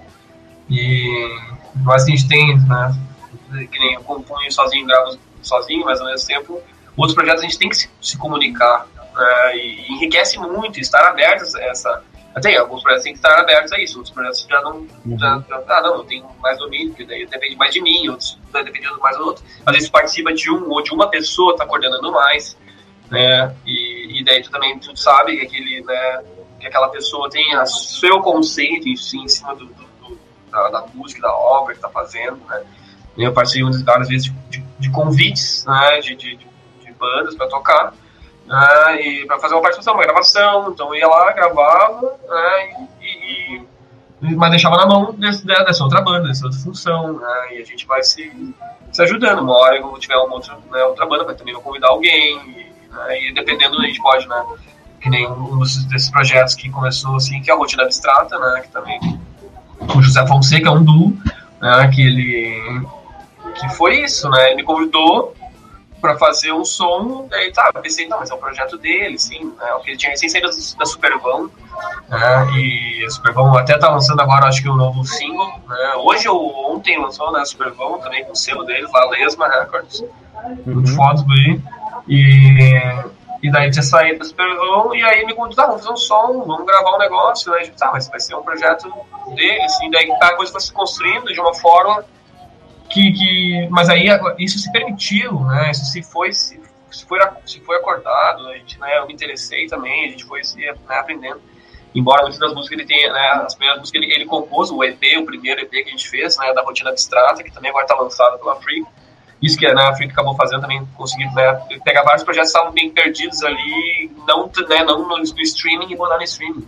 E mas a gente tem, né, que nem eu componho sozinho, gravo sozinho, mas ao mesmo tempo, outros projetos a gente tem que se, se comunicar. Uh, e enriquece muito estar aberto a essa. Até alguns projetos têm que estar abertos a isso, outros projetos já não. Uhum. Já, já, ah, não, eu tenho mais domínio, porque daí depende mais de mim, outros dependendo mais do outro. Às vezes participa de um ou de uma pessoa, está coordenando mais, né? E, e daí tu também tu sabe que, aquele, né, que aquela pessoa tem o seu conceito em, em cima do, do, do, da, da música, da obra que está fazendo, né? Eu participei várias vezes de, de, de convites, né, de, de, de bandas para tocar. Ah, e para fazer uma participação, uma gravação, então eu ia lá, gravava, né, e, e, mas deixava na mão desse, dessa outra banda, dessa outra função, né, e a gente vai se, se ajudando. Uma hora eu tiver uma outra, né, outra banda, mas também vou convidar alguém, e, né, e dependendo a gente pode, né, que nem um desses projetos que começou assim, que é a Rotina Abstrata, né, que também o José Fonseca é um duo, né, que ele, que foi isso, né, ele me convidou pra fazer um som, daí tá, eu pensei, não, mas é um projeto dele, sim, né, porque ele tinha recém saído da Supervão, né, e a Supervão até tá lançando agora, acho que um novo single, né, hoje ou ontem lançou, né, a Supervão, também com o selo deles, lá, Lesma Records, uhum. muito fotos aí, e, e daí tinha saído da Supervão, e aí me convidou, tá, vamos fazer um som, vamos gravar um negócio, né, e tá, mas vai ser um projeto dele, assim, daí a coisa foi se construindo de uma forma Que, que, mas aí isso se permitiu, né? Isso se foi, se, se foi, se foi acordado, a gente, né, eu me interessei também, a gente foi se, né, aprendendo. Embora muitas das músicas ele tenha, né, as primeiras músicas ele, ele compôs, o E P, o primeiro E P que a gente fez, né, da Rotina Abstrata, que também agora está lançado pela Freak. Isso que né, a Freak acabou fazendo também, conseguindo, né, pegar vários projetos que estavam bem perdidos ali, não, né, não no, no streaming e botar no streaming.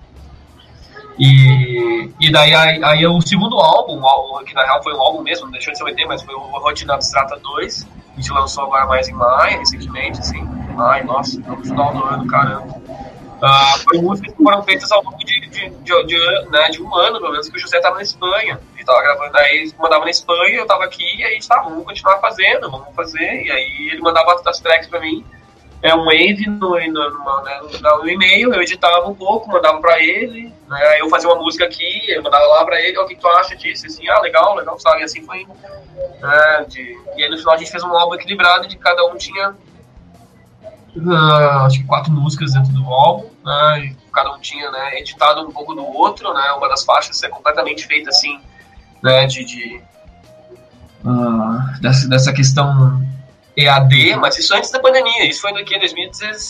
E, e daí aí, aí o segundo álbum, que na real foi um álbum mesmo, não deixou de ser um E P, mas foi o Rotina Abstrata dois, a gente lançou agora mais em maio, recentemente, assim, ai, nossa, no final do ano, caramba. Uh, foi músicas que foram feitas ao longo de, de, de, de, né, de um ano, pelo menos, que o José estava na Espanha, ele tava gravando, aí mandava na Espanha, eu estava aqui, e aí a gente tava, vamos continuar fazendo, vamos fazer, e aí ele mandava as tracks pra mim, é um wave no, no, no, né, no e-mail, eu editava um pouco, mandava pra ele, né, eu fazia uma música aqui, eu mandava lá pra ele, o que tu acha disso? Assim, ah, legal, legal, sabe? E assim foi indo. Né, de, e aí no final a gente fez um álbum equilibrado, de cada um tinha uh, acho que quatro músicas dentro do álbum, né, e cada um tinha, né, editado um pouco do outro, né, uma das faixas é completamente feita assim, né, de, de uh, dessa, dessa questão E A D, mas isso antes da pandemia, isso foi no que, dois mil e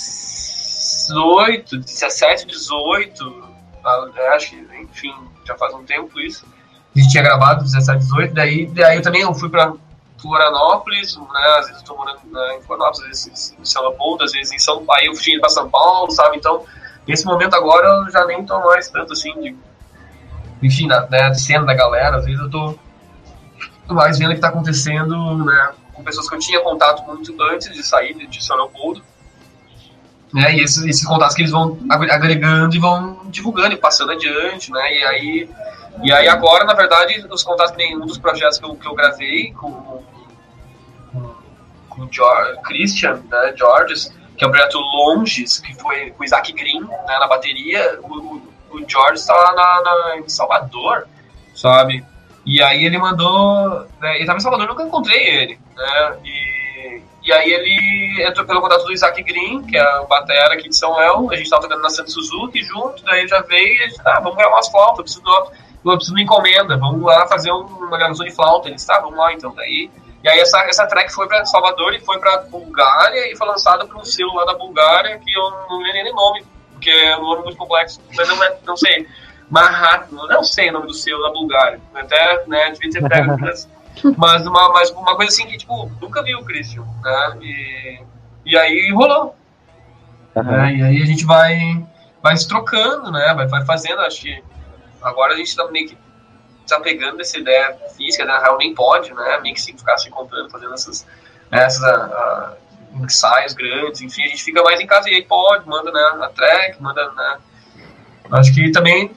dezoito, dezessete, dezoito, acho que, enfim, já faz um tempo isso. A gente tinha gravado dezessete, dezoito, daí, daí eu também eu fui pra Florianópolis, né, às vezes eu tô morando, né, em Florianópolis, às vezes em São Paulo, às vezes em São Paulo, aí eu fui pra São Paulo, sabe, então, nesse momento agora eu já nem tô mais tanto assim, de, enfim, da, né, de cena da galera, às vezes eu tô mais vendo o que tá acontecendo, né, com pessoas que eu tinha contato muito antes de sair de São Leopoldo, né, e esses, esses contatos que eles vão agregando e vão divulgando e passando adiante, né, e aí, e aí agora, na verdade, os contatos que nenhum dos projetos que eu, que eu gravei com, com, com o George, Christian, né, Georges, que é o projeto Longes, que foi com o Isaac Green, né, na bateria, o, o, o George está na, na, em Salvador, sabe? E aí ele mandou, né, ele estava em Salvador, eu nunca encontrei ele, né, e, e aí ele entrou pelo contato do Isaac Green, que é o batera aqui de São Léo, a gente estava tocando na Santa Suzuki junto, daí ele já veio e a gente, ah, vamos gravar umas flautas, eu preciso, de uma, eu preciso de uma encomenda, vamos lá fazer uma gravação de flauta, ele disse, tá, vamos lá então, daí, e aí essa, essa track foi para Salvador e foi para Bulgária e foi lançada para um selo lá da Bulgária, que eu não lembro nem o nome, porque é um nome muito complexo, mas não, é, não sei, Mahat, não sei o nome do selo da Bulgária, até, né, devia ter pego, mas, mas, uma, mas uma coisa assim que, tipo, nunca vi o Christian, né, e, e aí rolou, uhum. Né, e aí a gente vai, vai se trocando, né, vai, vai fazendo, acho que agora a gente tá meio que tá pegando essa ideia física, né, na real nem pode, né, meio que se ficar se encontrando, fazendo essas, essas uh, uh, ensaios grandes, enfim, a gente fica mais em casa e aí pode, manda, né, a track, manda, né, acho que também,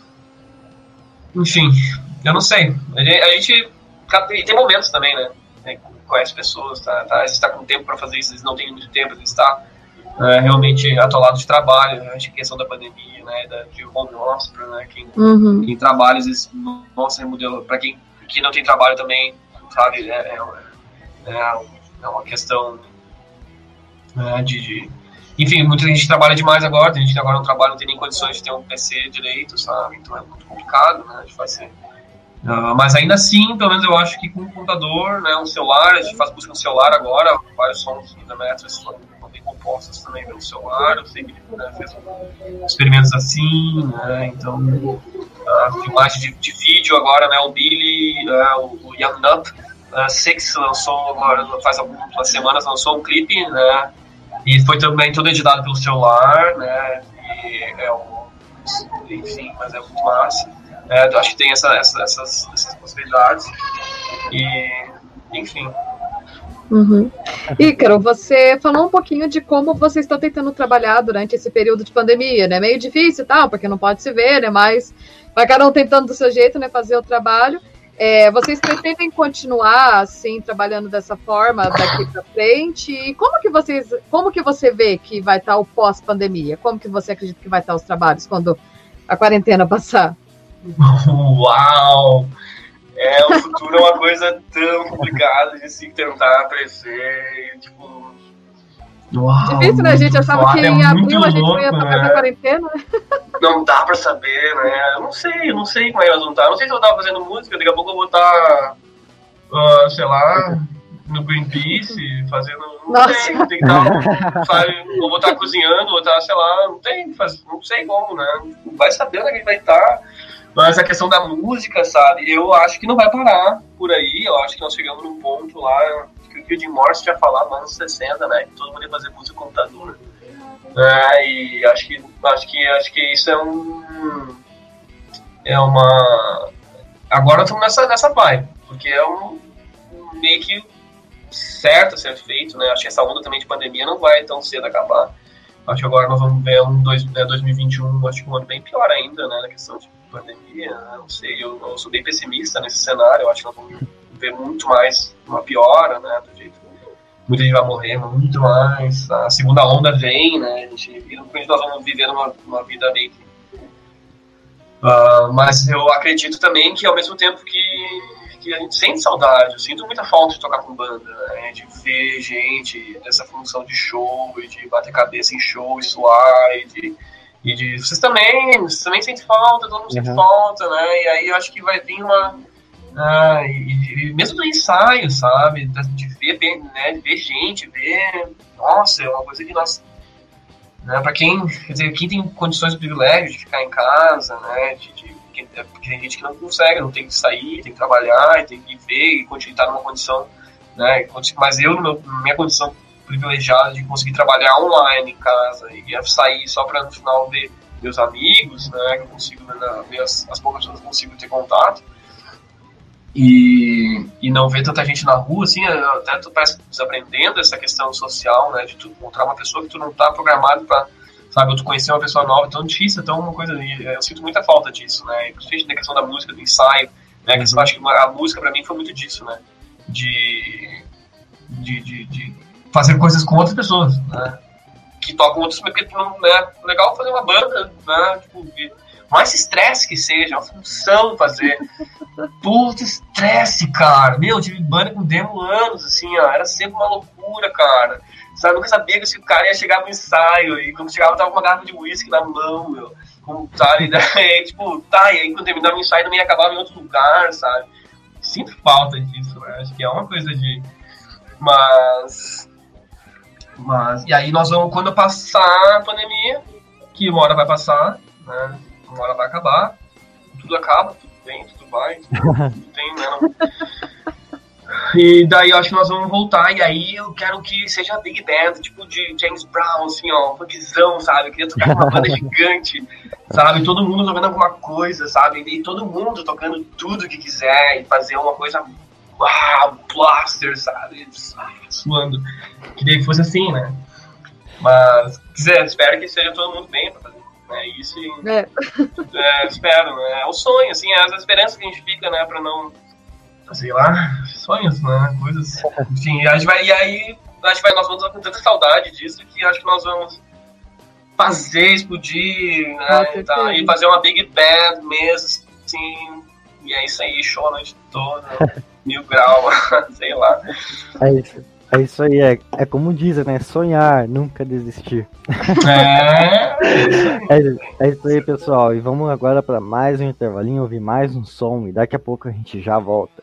enfim, eu não sei, a gente, a gente tem momentos também, né, conhece pessoas, tá, tá, às vezes tá com tempo para fazer isso, às vezes não tem muito tempo, às vezes tá é, realmente atolado de trabalho, né, acho que a questão da pandemia, né, da, de home office, né, quem, uhum. quem trabalha, às vezes, nossa, modelo, para quem, quem não tem trabalho também, sabe, é, é, é, é uma questão é, de, de, enfim, muita gente trabalha demais agora, tem gente que agora não trabalha, não tem nem condições de ter um P C direito, sabe, então é muito complicado, né, de fazer. Uh, mas ainda assim, pelo menos eu acho que com um computador, né, um celular, a gente faz busca no celular agora, vários sons da Metros foram bem compostos também pelo celular, eu sei que ele, né, fez experimentos assim, né, então a filmagem de, de vídeo agora, né, o Billy, uh, o, o Young Nup uh, Six lançou agora, faz algumas semanas, lançou um clipe, né, e foi também todo editado pelo celular, né, e é um, enfim, mas é muito massa. É, eu acho que tem essa, essa, essas, essas possibilidades e, enfim. Uhum. Ícaro, você falou um pouquinho de como vocês estão tentando trabalhar durante esse período de pandemia, né? Meio difícil e tal, porque não pode se ver, né? Mas vai cada um tentando do seu jeito, né? Fazer o trabalho. É, vocês pretendem continuar, assim, trabalhando dessa forma daqui para frente? E como que vocês, como que você vê que vai estar o pós-pandemia? Como que você acredita que vai estar os trabalhos quando a quarentena passar? Uau! É, o futuro é uma coisa tão complicada de se tentar prever, tipo... Uau, difícil, né? A gente achava que em é abril a gente louco, não ia estar né? na quarentena. Não dá pra saber, né? Eu não sei, eu não sei como é que nós vamos estar. Eu não sei se eu tava fazendo música, daqui a pouco eu vou estar, uh, sei lá, no Greenpeace, fazendo... Não Nossa. sei, tem que estar, sabe? Ou vou estar cozinhando, ou estar, sei lá, não tem, não sei como, né? Não vai saber onde é que vai estar. Mas a questão da música, sabe, eu acho que não vai parar por aí, eu acho que nós chegamos num ponto lá, que o Jim Morrison tinha falado lá nos sessenta, né, que todo mundo ia fazer música com computador. É, e acho que, acho, que, acho que isso é um... é uma... Agora estamos nessa, nessa vibe, porque é um meio que certo a ser feito, né, acho que essa onda também de pandemia não vai tão cedo acabar. Acho que agora nós vamos ver um dois, né, dois mil e vinte e um, acho que um ano bem pior ainda, né, na questão de pandemia, né? Não sei, eu, eu sou bem pessimista nesse cenário, eu acho que nós vamos ver muito mais uma piora, né, do jeito muita gente vai morrer, muito mais. A segunda onda vem, né? A gente, nós vamos viver uma, uma vida meio que... Uh, mas eu acredito também que, ao mesmo tempo que, que a gente sente saudade, eu sinto muita falta de tocar com banda, né? De ver gente nessa função de show, e de bater cabeça em show, e suar, e de... E de, vocês também, vocês também sentem falta, todo mundo sente uhum. falta, né? E aí eu acho que vai vir uma... Ah, e, e mesmo no ensaio, sabe? De ver, né? De ver gente, ver... Nossa, é uma coisa que nós... Né? Pra quem, quer dizer, quem tem condições de privilégio de ficar em casa, né? De, de, de, porque tem gente que não consegue, não tem que sair, tem que trabalhar, tem que ver e continuar numa condição... Né? Mas eu, na minha condição privilegiada de conseguir trabalhar online em casa e sair só para no final ver meus amigos, né, que eu consigo né, ver as, as poucas pessoas que eu consigo ter contato e, e não ver tanta gente na rua, assim, até tu parece desaprendendo essa questão social, né, de tu encontrar uma pessoa que tu não tá programado para, sabe, ou tu conhecer uma pessoa nova, tão difícil, então uma coisa, eu sinto muita falta disso, né, principalmente na questão da música, do ensaio, né, que eu acho que a música para mim foi muito disso, né, de de, de, de fazer coisas com outras pessoas, né? Que tocam outros, porque não é legal fazer uma banda, né? Tipo, mais estresse que seja, é uma função fazer. Puta estresse, cara. Meu, eu tive banda com demo anos, assim, ó. Era sempre uma loucura, cara. Sabe, eu nunca sabia que esse cara ia chegar no ensaio, e quando chegava eu tava com uma garrafa de uísque na mão, meu. Como tá, e daí, tipo, tá, e aí quando terminava o ensaio também acabava em outro lugar, sabe? Sinto falta disso, né? Acho que é uma coisa de... Mas... Mas, e aí nós vamos, quando passar a pandemia, que uma hora vai passar, né? Uma hora vai acabar, tudo acaba, tudo vem, tudo vai, tudo, tudo tem, né? Não. E daí eu acho que nós vamos voltar, e aí eu quero que seja Big Band, tipo de James Brown, assim, ó, funkzão, sabe? Eu queria tocar com uma banda gigante, sabe? Todo mundo tocando alguma coisa, sabe? E todo mundo tocando tudo que quiser, e fazer uma coisa... Ah, blaster, sabe? Suando. Queria que fosse assim, né? Mas, quiser, espero que seja todo mundo bem pra fazer né? Isso e, é. É, espero, né? É o sonho, assim, é as esperanças que a gente fica, né? Pra não, sei lá, sonhos, né? Coisas. Enfim, a gente vai, e aí, a gente vai, nós vamos com tanta saudade disso que acho que nós vamos fazer, explodir, né? Ah, tá, e fazer uma big band mesmo, assim. E é isso aí, show a noite toda, mil graus, sei lá. É isso, é isso aí, é, é como dizem, né? Sonhar, nunca desistir. É, é, é isso aí, pessoal. E vamos agora para mais um intervalinho, ouvir mais um som e daqui a pouco a gente já volta.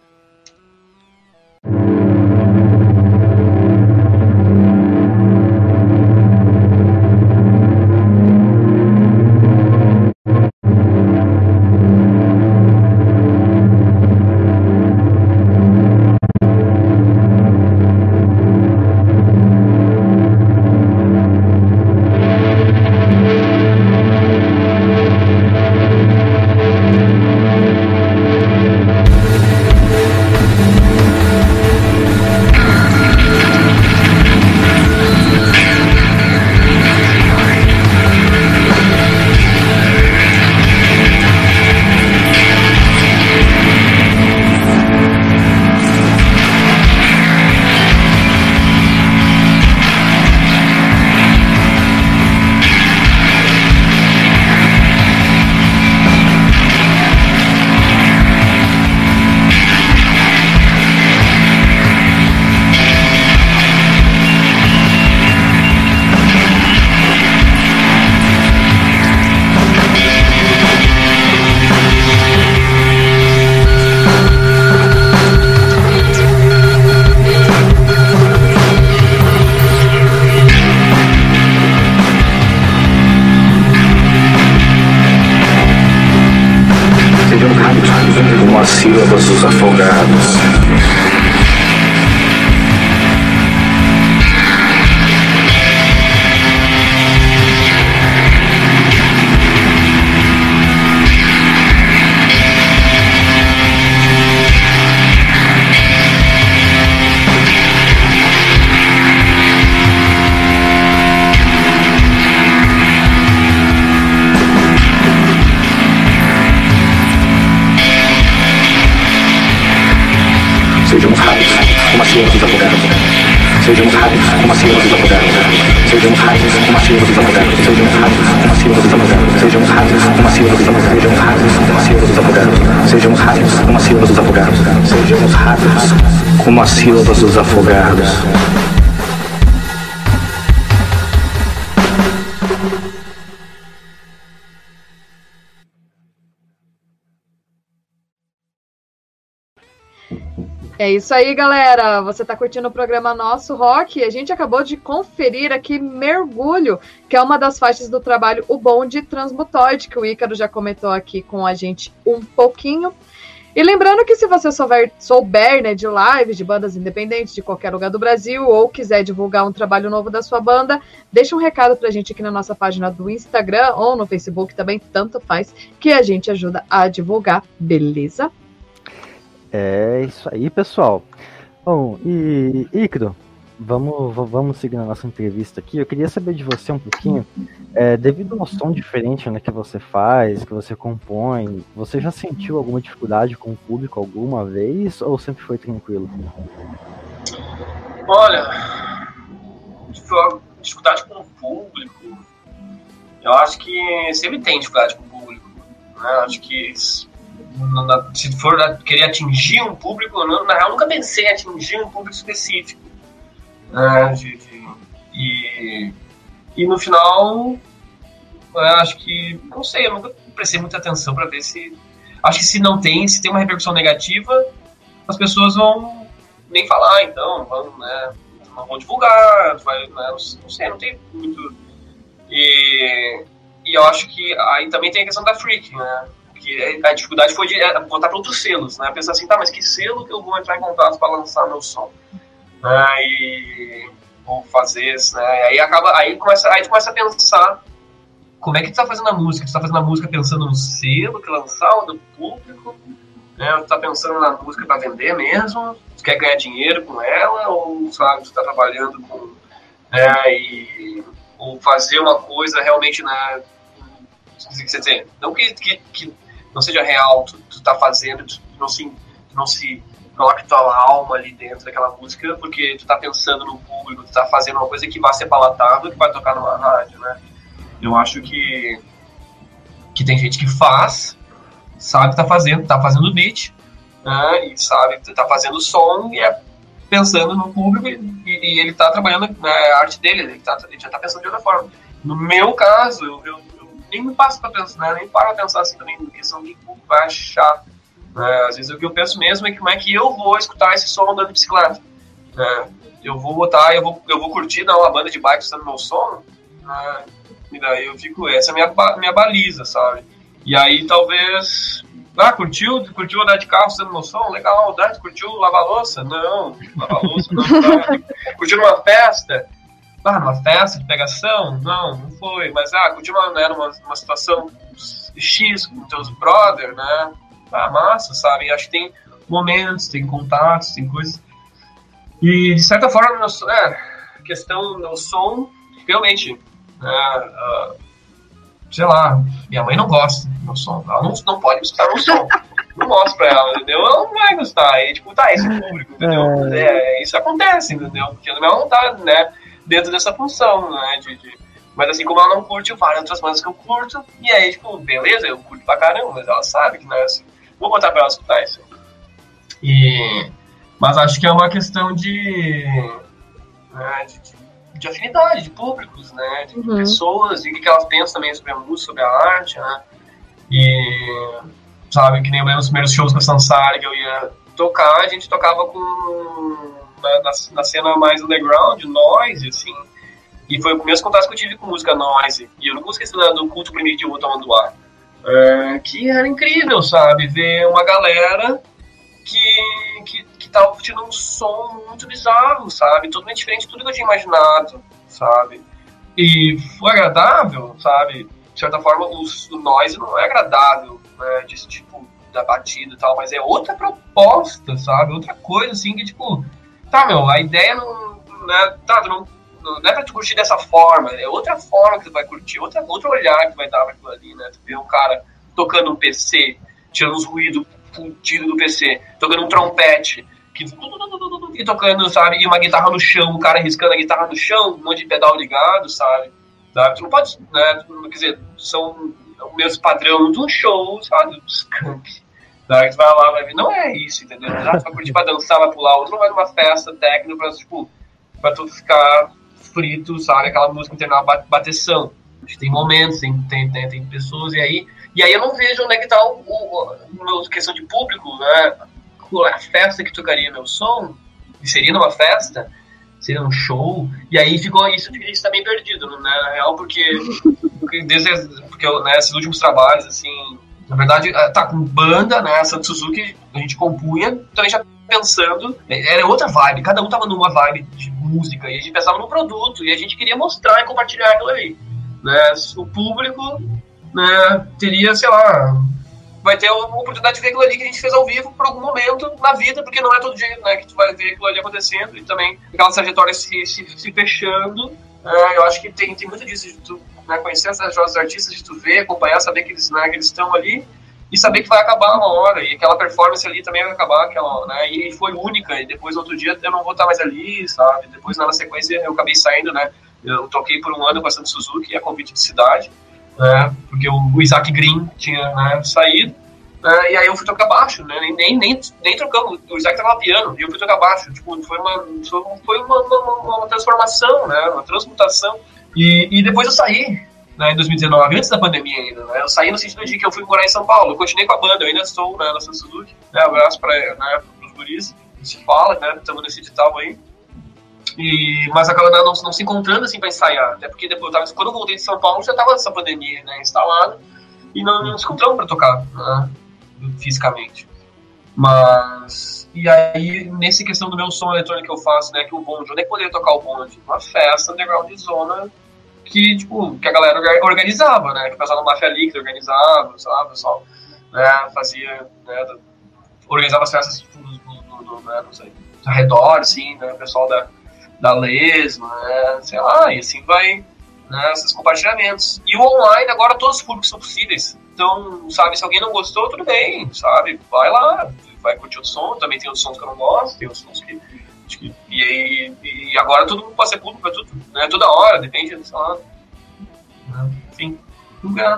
Sílabas dos afogados. Sejam sílaba dos afogados. Sejamos ratos, uma sílaba dos afogados. Sejamos ratos, uma sílaba dos afogados. Sejamos ratos, uma sílaba dos afogados. Sejamos ratos, uma sílaba dos afogados. Sejamos ratos, uma sílaba dos afogados. Sejamos ratos, uma sílaba dos afogados. É isso aí, galera. Você tá curtindo o programa Nosso Rock? A gente acabou de conferir aqui Mergulho, que é uma das faixas do trabalho O Bonde Transmutoide, que o Ícaro já comentou aqui com a gente um pouquinho. E lembrando que se você souber, souber né, de lives, de bandas independentes de qualquer lugar do Brasil, ou quiser divulgar um trabalho novo da sua banda, deixa um recado pra gente aqui na nossa página do Instagram ou no Facebook também, tanto faz, que a gente ajuda a divulgar, beleza? É isso aí, pessoal. Bom, e Ícaro, vamos, vamos seguir na nossa entrevista aqui. Eu queria saber de você um pouquinho, é, devido ao som diferente né, que você faz, que você compõe, você já sentiu alguma dificuldade com o público alguma vez ou sempre foi tranquilo? Olha, dificuldade com o público, eu acho que sempre tem dificuldade com o público, né? Acho que se for querer atingir um público, eu, na real, nunca pensei em atingir um público específico. Né, de, de, e, e no final, eu acho que, não sei, eu nunca prestei muita atenção para ver se. Acho que se não tem, se tem uma repercussão negativa, as pessoas vão nem falar, então, vão, né, não vão divulgar, vai, né, não sei, não tem muito. E, e eu acho que aí também tem a questão da Freak, né? Que a dificuldade foi de botar para outros selos, né? Pensar assim, tá, mas que selo que eu vou entrar em contato para lançar meu som? Né? E vou fazer isso, né? Aí acaba, aí começa, aí tu começa a pensar como é que tu tá fazendo a música? Tu tá fazendo a música pensando no selo que lançar, no público, né? Tu tá pensando na música para vender mesmo? Tu quer ganhar dinheiro com ela? Ou, sabe, tu tá trabalhando com, né? E, ou fazer uma coisa realmente, né? Quer dizer, não que, que, que não seja real, tu, tu tá fazendo, tu não se, tu não se coloque tua alma ali dentro daquela música, porque tu tá pensando no público, tu tá fazendo uma coisa que vai ser palatável, que vai tocar numa rádio, né? Eu acho que que tem gente que faz, sabe que tá fazendo, tá fazendo beat, né? E sabe que tá fazendo som e é pensando no público e, e ele tá trabalhando na arte dele, ele, tá, ele já tá pensando de outra forma. No meu caso, eu, eu nem me passo pra pensar, né? Nem paro pra pensar assim também na questão do que o público vai achar. Né? Às vezes o que eu penso mesmo é que como é que eu vou escutar esse som andando de bicicleta. Né? Eu vou botar, eu vou, eu vou curtir dar uma banda de bike escutando meu som, né? E daí eu fico, essa é a minha, minha baliza, sabe? E aí talvez, ah, curtiu? Curtiu andar de carro escutando meu som? Legal, né? Curtiu lavar louça? Não, lavar louça não. Tá. Curtiu numa festa? Ah, numa festa de pegação? Não, não foi. Mas, ah, continua, né, numa, numa situação X com teus brother, né? Ah, massa, sabe? Acho que tem momentos, tem contatos, tem coisas. E, de certa forma, no, é, questão do som, realmente, né, uh, sei lá, minha mãe não gosta do meu som. Ela não, não pode escutar meu som. Não mostro pra ela, entendeu? Ela não vai gostar. E, tipo, tá, esse público, entendeu? É, isso acontece, entendeu? Porque ela não tá, né, dentro dessa função, né, de, de... mas assim, como ela não curte várias outras bandas que eu curto, e aí, tipo, beleza, eu curto pra caramba, mas ela sabe que não é assim, vou botar pra ela escutar isso. E... mas acho que é uma questão de, né, de, de, de afinidade, de públicos, né, de uhum. pessoas, e o que elas pensam também sobre a música, sobre a arte, né, e, sabe, que nem eu lembro os primeiros shows com a Sansari que eu ia tocar, a gente tocava com... Na, na cena mais underground, noise, assim, e foi o primeiro contato que eu tive com música noise, e eu não consegui esquecer do Culto Primitivo Tamanduá, é, que era incrível, sabe, ver uma galera que, que, que tava curtindo um som muito bizarro, sabe, totalmente diferente de tudo que eu tinha imaginado, sabe, e foi agradável, sabe, de certa forma o, o noise não é agradável, né, desse tipo da batida e tal, mas é outra proposta, sabe, outra coisa, assim, que tipo... Tá, meu, a ideia não, né, tá, não, não é pra tu curtir dessa forma, é outra forma que tu vai curtir, outra, outro olhar que tu vai dar pra aquilo ali, né? Tu vê um cara tocando um P C, tirando os ruídos fudidos do P C, tocando um trompete, que, e tocando, sabe, e uma guitarra no chão, o cara riscando a guitarra no chão, um monte de pedal ligado, sabe, sabe? Tu não pode, né, tu, quer dizer, são o mesmo padrão de um show, sabe, do Skunk, sabe, tu vai lá, vai ver, não é isso, entendeu? Ah, tu vai curtir pra dançar, vai pular, outro não vai numa festa técnica pra, tipo, pra tu ficar frito, sabe, aquela música interna bateção. Tem momentos, tem, tem, tem, tem pessoas, e aí, e aí eu não vejo onde é que tá o, o, o, a questão de público, né? A festa que tocaria meu som, e seria numa festa, seria um show, e aí ficou isso, isso tá bem perdido, né? Na real, porque, porque desde porque, né, esses últimos trabalhos, assim, na verdade, tá com banda, né? A Santo Suzuki, a gente compunha, também já pensando, era outra vibe, cada um tava numa vibe de música, e a gente pensava no produto, e a gente queria mostrar e compartilhar aquilo ali. Né, o público, né, teria, sei lá, vai ter uma oportunidade de ver aquilo ali que a gente fez ao vivo por algum momento na vida, porque não é todo dia, né, que tu vai ver aquilo ali acontecendo, e também aquela trajetória se, se, se fechando. Né, eu acho que tem, tem muito disso, de tu, né, conhecer os artistas, de tu ver, acompanhar, saber que eles, né, que eles estão ali, e saber que vai acabar uma hora, e aquela performance ali também vai acabar, aquela, né, e foi única, e depois outro dia eu não vou estar mais ali, sabe, depois na sequência eu acabei saindo, né. Eu toquei por um ano com a Santo Suzuki, a convite de cidade, né, porque o, o Isaac Green tinha, né, saído, né, e aí eu fui tocar baixo, né, nem, nem, nem trocamos, o Isaac tocava piano, e eu fui tocar baixo, tipo, foi uma, foi uma, uma, uma transformação, né, uma transmutação, e, e depois eu saí, né, em dois mil e dezenove, antes da pandemia ainda, né, eu saí no sentido de que eu fui morar em São Paulo, eu continuei com a banda, eu ainda estou, né, na Santo Suzuki, né, abraço para, né, os guris, se fala, né, estamos nesse edital aí. E, mas acaba não, não se encontrando assim para ensaiar, até porque depois eu tava, quando eu voltei de São Paulo já estava essa pandemia, né, instalada, e não, não se encontramos para tocar, né, fisicamente. Mas e aí nessa questão do meu som eletrônico que eu faço, né, que o bonde, onde é que poderia tocar o bonde? Uma festa underground de zona que tipo que a galera organizava, né, que o pessoal da Máfia Líquida organizava, sabe, o pessoal, né, fazia, né, organizava as festas tipo, no, no, no, né, não sei, ao redor, assim, né, o pessoal da da lesma, né, sei lá, e assim vai, né, esses compartilhamentos. E o online, agora todos os públicos são possíveis. Então, sabe, se alguém não gostou, tudo bem, sabe, vai lá, vai curtir o som, também tem outros sons que eu não gosto, tem outros sons que... que e, aí, e agora todo mundo pode ser público, é tudo, né, toda hora, depende, sei lá, né, enfim, nunca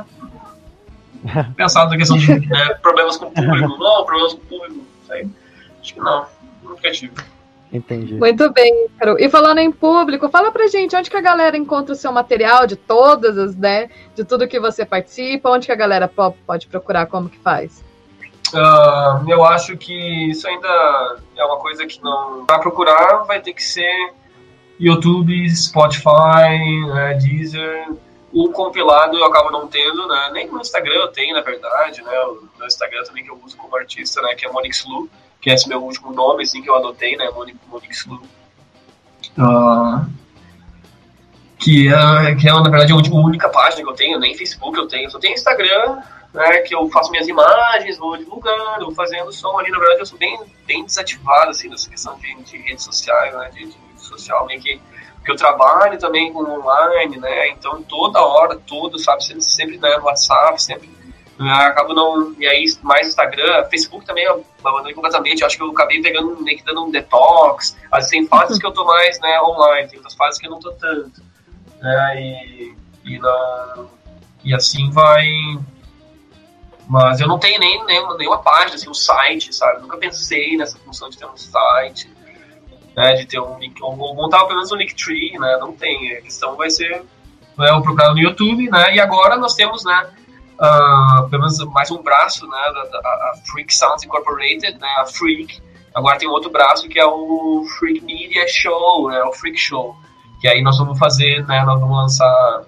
pensado na questão de, né, problemas com o público, não, problemas com o público, isso aí, acho que não, nunca tive. Entendi. Muito bem, Caro. E falando em público, fala pra gente onde que a galera encontra o seu material, de todas as, né, de tudo que você participa, onde que a galera pode procurar, como que faz? Uh, eu acho que isso ainda é uma coisa que não... Pra procurar vai ter que ser YouTube, Spotify, né, Deezer. O compilado eu acabo não tendo, né, nem no Instagram eu tenho, na verdade, né, no Instagram também que eu uso como artista, né, que é Monix Lu, que é esse meu último nome, assim, que eu adotei, né, Monix Lu. Uh, que, é, que é, na verdade, a única página que eu tenho, nem Facebook eu tenho, eu só tenho Instagram, né, que eu faço minhas imagens, vou divulgando, vou fazendo som ali, na verdade eu sou bem, bem desativado, assim, nessa questão de, de redes sociais, né, de, de social, meio que, porque eu trabalho também com online, né, então toda hora, tudo, sabe, sempre, sempre né, no WhatsApp, sempre, né, acabo não, e aí mais Instagram, Facebook também eu abandonei completamente, eu acho que eu acabei pegando, meio que dando um detox, às vezes tem fases que eu tô mais, né, online, tem outras fases que eu não tô tanto, né, e, e, na, e assim vai, mas eu não tenho nem, nem nenhuma página, assim, um site, sabe, nunca pensei nessa função de ter um site, né, de ter um link, ou montar pelo menos um Linktree, né, não tem, a questão vai ser, né, eu procurar no YouTube, né, e agora nós temos, né, uh, pelo menos mais um braço, né, da, da a Freak Sounds Incorporated, né, a Freak, agora tem outro braço que é o Freak Media Show, né, o Freak Show, que aí nós vamos fazer, né, nós vamos lançar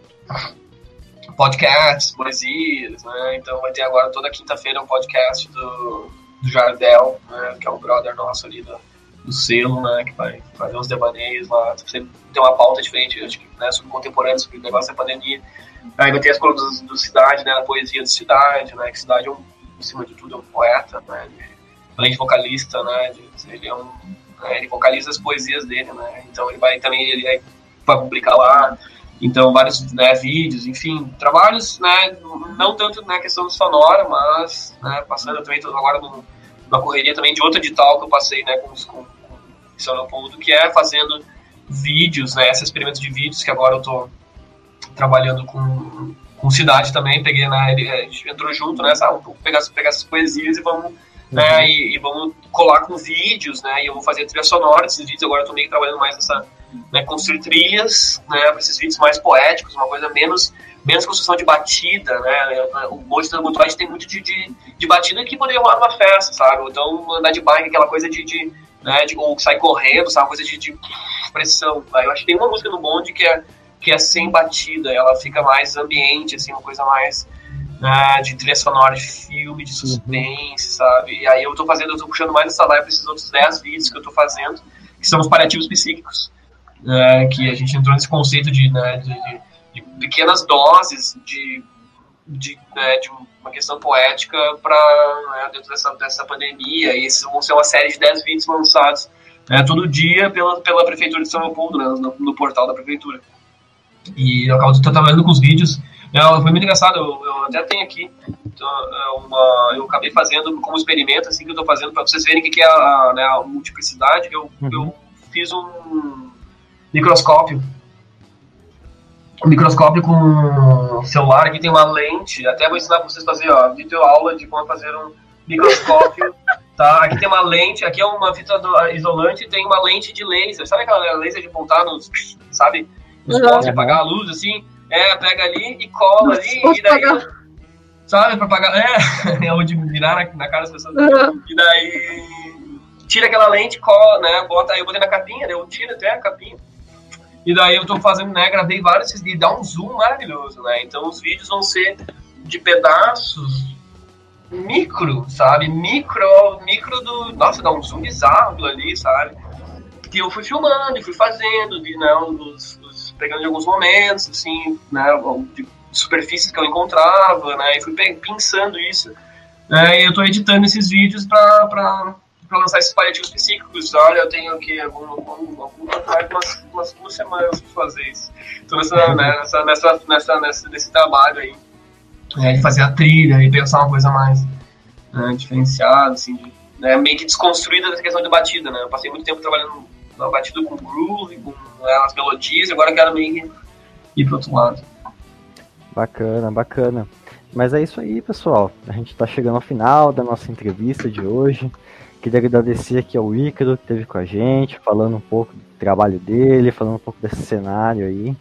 podcasts, poesias, né, então vai ter agora toda quinta-feira um podcast do, do Jardel, né, que é um brother nosso ali do, do selo, né, que vai fazer uns devaneios lá, sempre tem uma pauta diferente, acho que, né, sobre contemporâneo, sobre o negócio da pandemia. Aí vai ter as colunas do, do Cidade, né, a poesia do Cidade, né, que Cidade é um, em cima de tudo, é um poeta, né, de, além de vocalista, né, de, ele é um, né, ele vocaliza as poesias dele, né, então ele vai também, ele vai, vai publicar lá, então vários, né, vídeos, enfim, trabalhos, né, não tanto na questão sonora, mas, né, passando também agora no uma correria também de outro edital que eu passei, né, com, com, com São Leopoldo, que é fazendo vídeos, né, esses experimentos de vídeos, que agora eu tô trabalhando com, com cidade também, peguei, né, ele, a gente entrou junto, né, sabe, vamos pegar, pegar essas poesias e vamos, uhum. né, e, e vamos colar com vídeos, né, e eu vou fazer trilha sonora desses vídeos, agora eu tô meio que trabalhando mais nessa, né, construir trilhas, né, para esses vídeos mais poéticos, uma coisa menos, menos construção de batida, né, o Monte da Mutuagem tem muito de, de, de batida que poderia rolar numa festa, sabe, então andar de bike, aquela coisa de, de né, de, ou sair correndo, sabe, coisa de, de pressão, né? Eu acho que tem uma música no bonde que é, que é sem batida, ela fica mais ambiente, assim, uma coisa mais, né, de trilha sonora, de filme, de suspense, sabe, e aí eu tô fazendo, eu tô puxando mais essa live pra esses outros dez vídeos que eu tô fazendo, que são os paliativos psíquicos, né, que a gente entrou nesse conceito de, né, de, de, de pequenas doses de, de, né, de uma questão poética para, né, dentro dessa, dessa pandemia, e esses vão ser uma série de dez vídeos lançados, né, todo dia pela, pela Prefeitura de São Leopoldo, né, no, no portal da Prefeitura. E eu acabo trabalhando com os vídeos, eu, foi muito engraçado, eu, eu até tenho aqui, uma, eu acabei fazendo como experimento, assim, que eu estou fazendo, para vocês verem o que, que é a, né, a multiplicidade, eu, uhum. eu fiz um microscópio, um microscópio com celular, aqui tem uma lente, até vou ensinar para vocês a fazer, ó, vídeo aula de como fazer um microscópio, tá? Aqui tem uma lente, aqui é uma fita isolante, tem uma lente de laser, sabe aquela laser de apontar nos, sabe, nos postes, uhum. apagar a luz, assim, é, pega ali e cola ali, e daí, sabe, pra apagar, é, é onde virar na, na cara das pessoas, uhum. E daí, tira aquela lente, cola, né, bota, aí eu botei na capinha, né, eu tiro até a capinha, e daí eu tô fazendo, né, gravei vários, e dá um zoom maravilhoso, né, então os vídeos vão ser de pedaços micro, sabe, micro, micro do, nossa, dá um zoom bizarro ali, sabe, que eu fui filmando e fui fazendo, vi, né, os, os, pegando de alguns momentos, assim, né, de superfícies que eu encontrava, né, e fui pensando isso, né, e eu tô editando esses vídeos pra, pra, pra lançar esses paliativos psíquicos. Olha, eu tenho aqui algum, algum, algum, umas, umas duas semanas pra fazer isso, tô nessa, né, nessa, nessa, nessa, nessa, nesse trabalho aí, é, de fazer a trilha e pensar uma coisa mais, né, diferenciada, assim, de, né, meio que desconstruída dessa questão de batida, né? Eu passei muito tempo trabalhando na batida com groove, com, né, as melodias, e agora eu quero meio que ir pro outro lado. Bacana, bacana. Mas é isso aí, pessoal. A gente tá chegando ao final da nossa entrevista de hoje. Queria agradecer aqui ao Ícaro que esteve com a gente, falando um pouco do trabalho dele, falando um pouco desse cenário aí.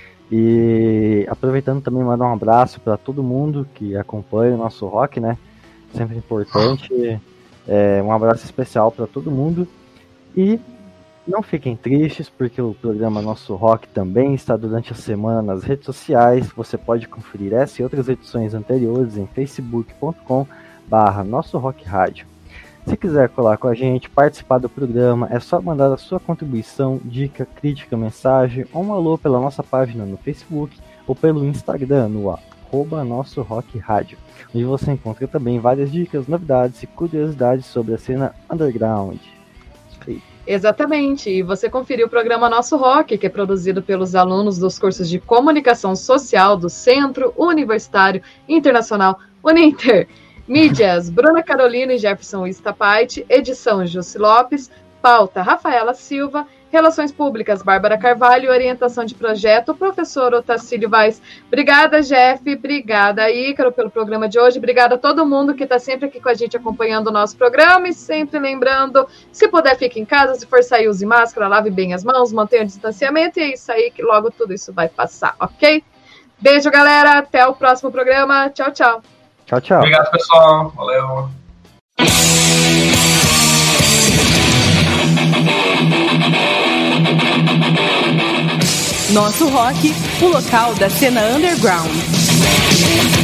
E aproveitando também mandar um abraço para todo mundo que acompanha o nosso rock, né? Sempre importante. É, um abraço especial para todo mundo. E não fiquem tristes, porque o programa Nosso Rock também está durante a semana nas redes sociais. Você pode conferir essa e outras edições anteriores em facebook ponto com barra Nosso Rock Rádio. Se quiser colar com a gente, participar do programa, é só mandar a sua contribuição, dica, crítica, mensagem ou um alô pela nossa página no Facebook ou pelo Instagram no arroba Nosso Rock Rádio, onde você encontra também várias dicas, novidades e curiosidades sobre a cena underground. Isso aí. Exatamente, e você conferiu o programa Nosso Rock, que é produzido pelos alunos dos cursos de Comunicação Social do Centro Universitário Internacional Uninter. Mídias, Bruna Carolina e Jefferson Istapait, edição Jussi Lopes, pauta Rafaela Silva, Relações Públicas Bárbara Carvalho, orientação de projeto professor Otacílio Vaz. Obrigada, Jeff, obrigada, Ícaro, pelo programa de hoje, obrigada a todo mundo que está sempre aqui com a gente acompanhando o nosso programa e sempre lembrando, se puder fique em casa, se for sair use máscara, lave bem as mãos, mantenha o distanciamento e é isso aí que logo tudo isso vai passar, ok? Beijo, galera, até o próximo programa, tchau, tchau. Tchau, tchau. Obrigado, pessoal. Valeu. Nosso Rock, o local da cena underground.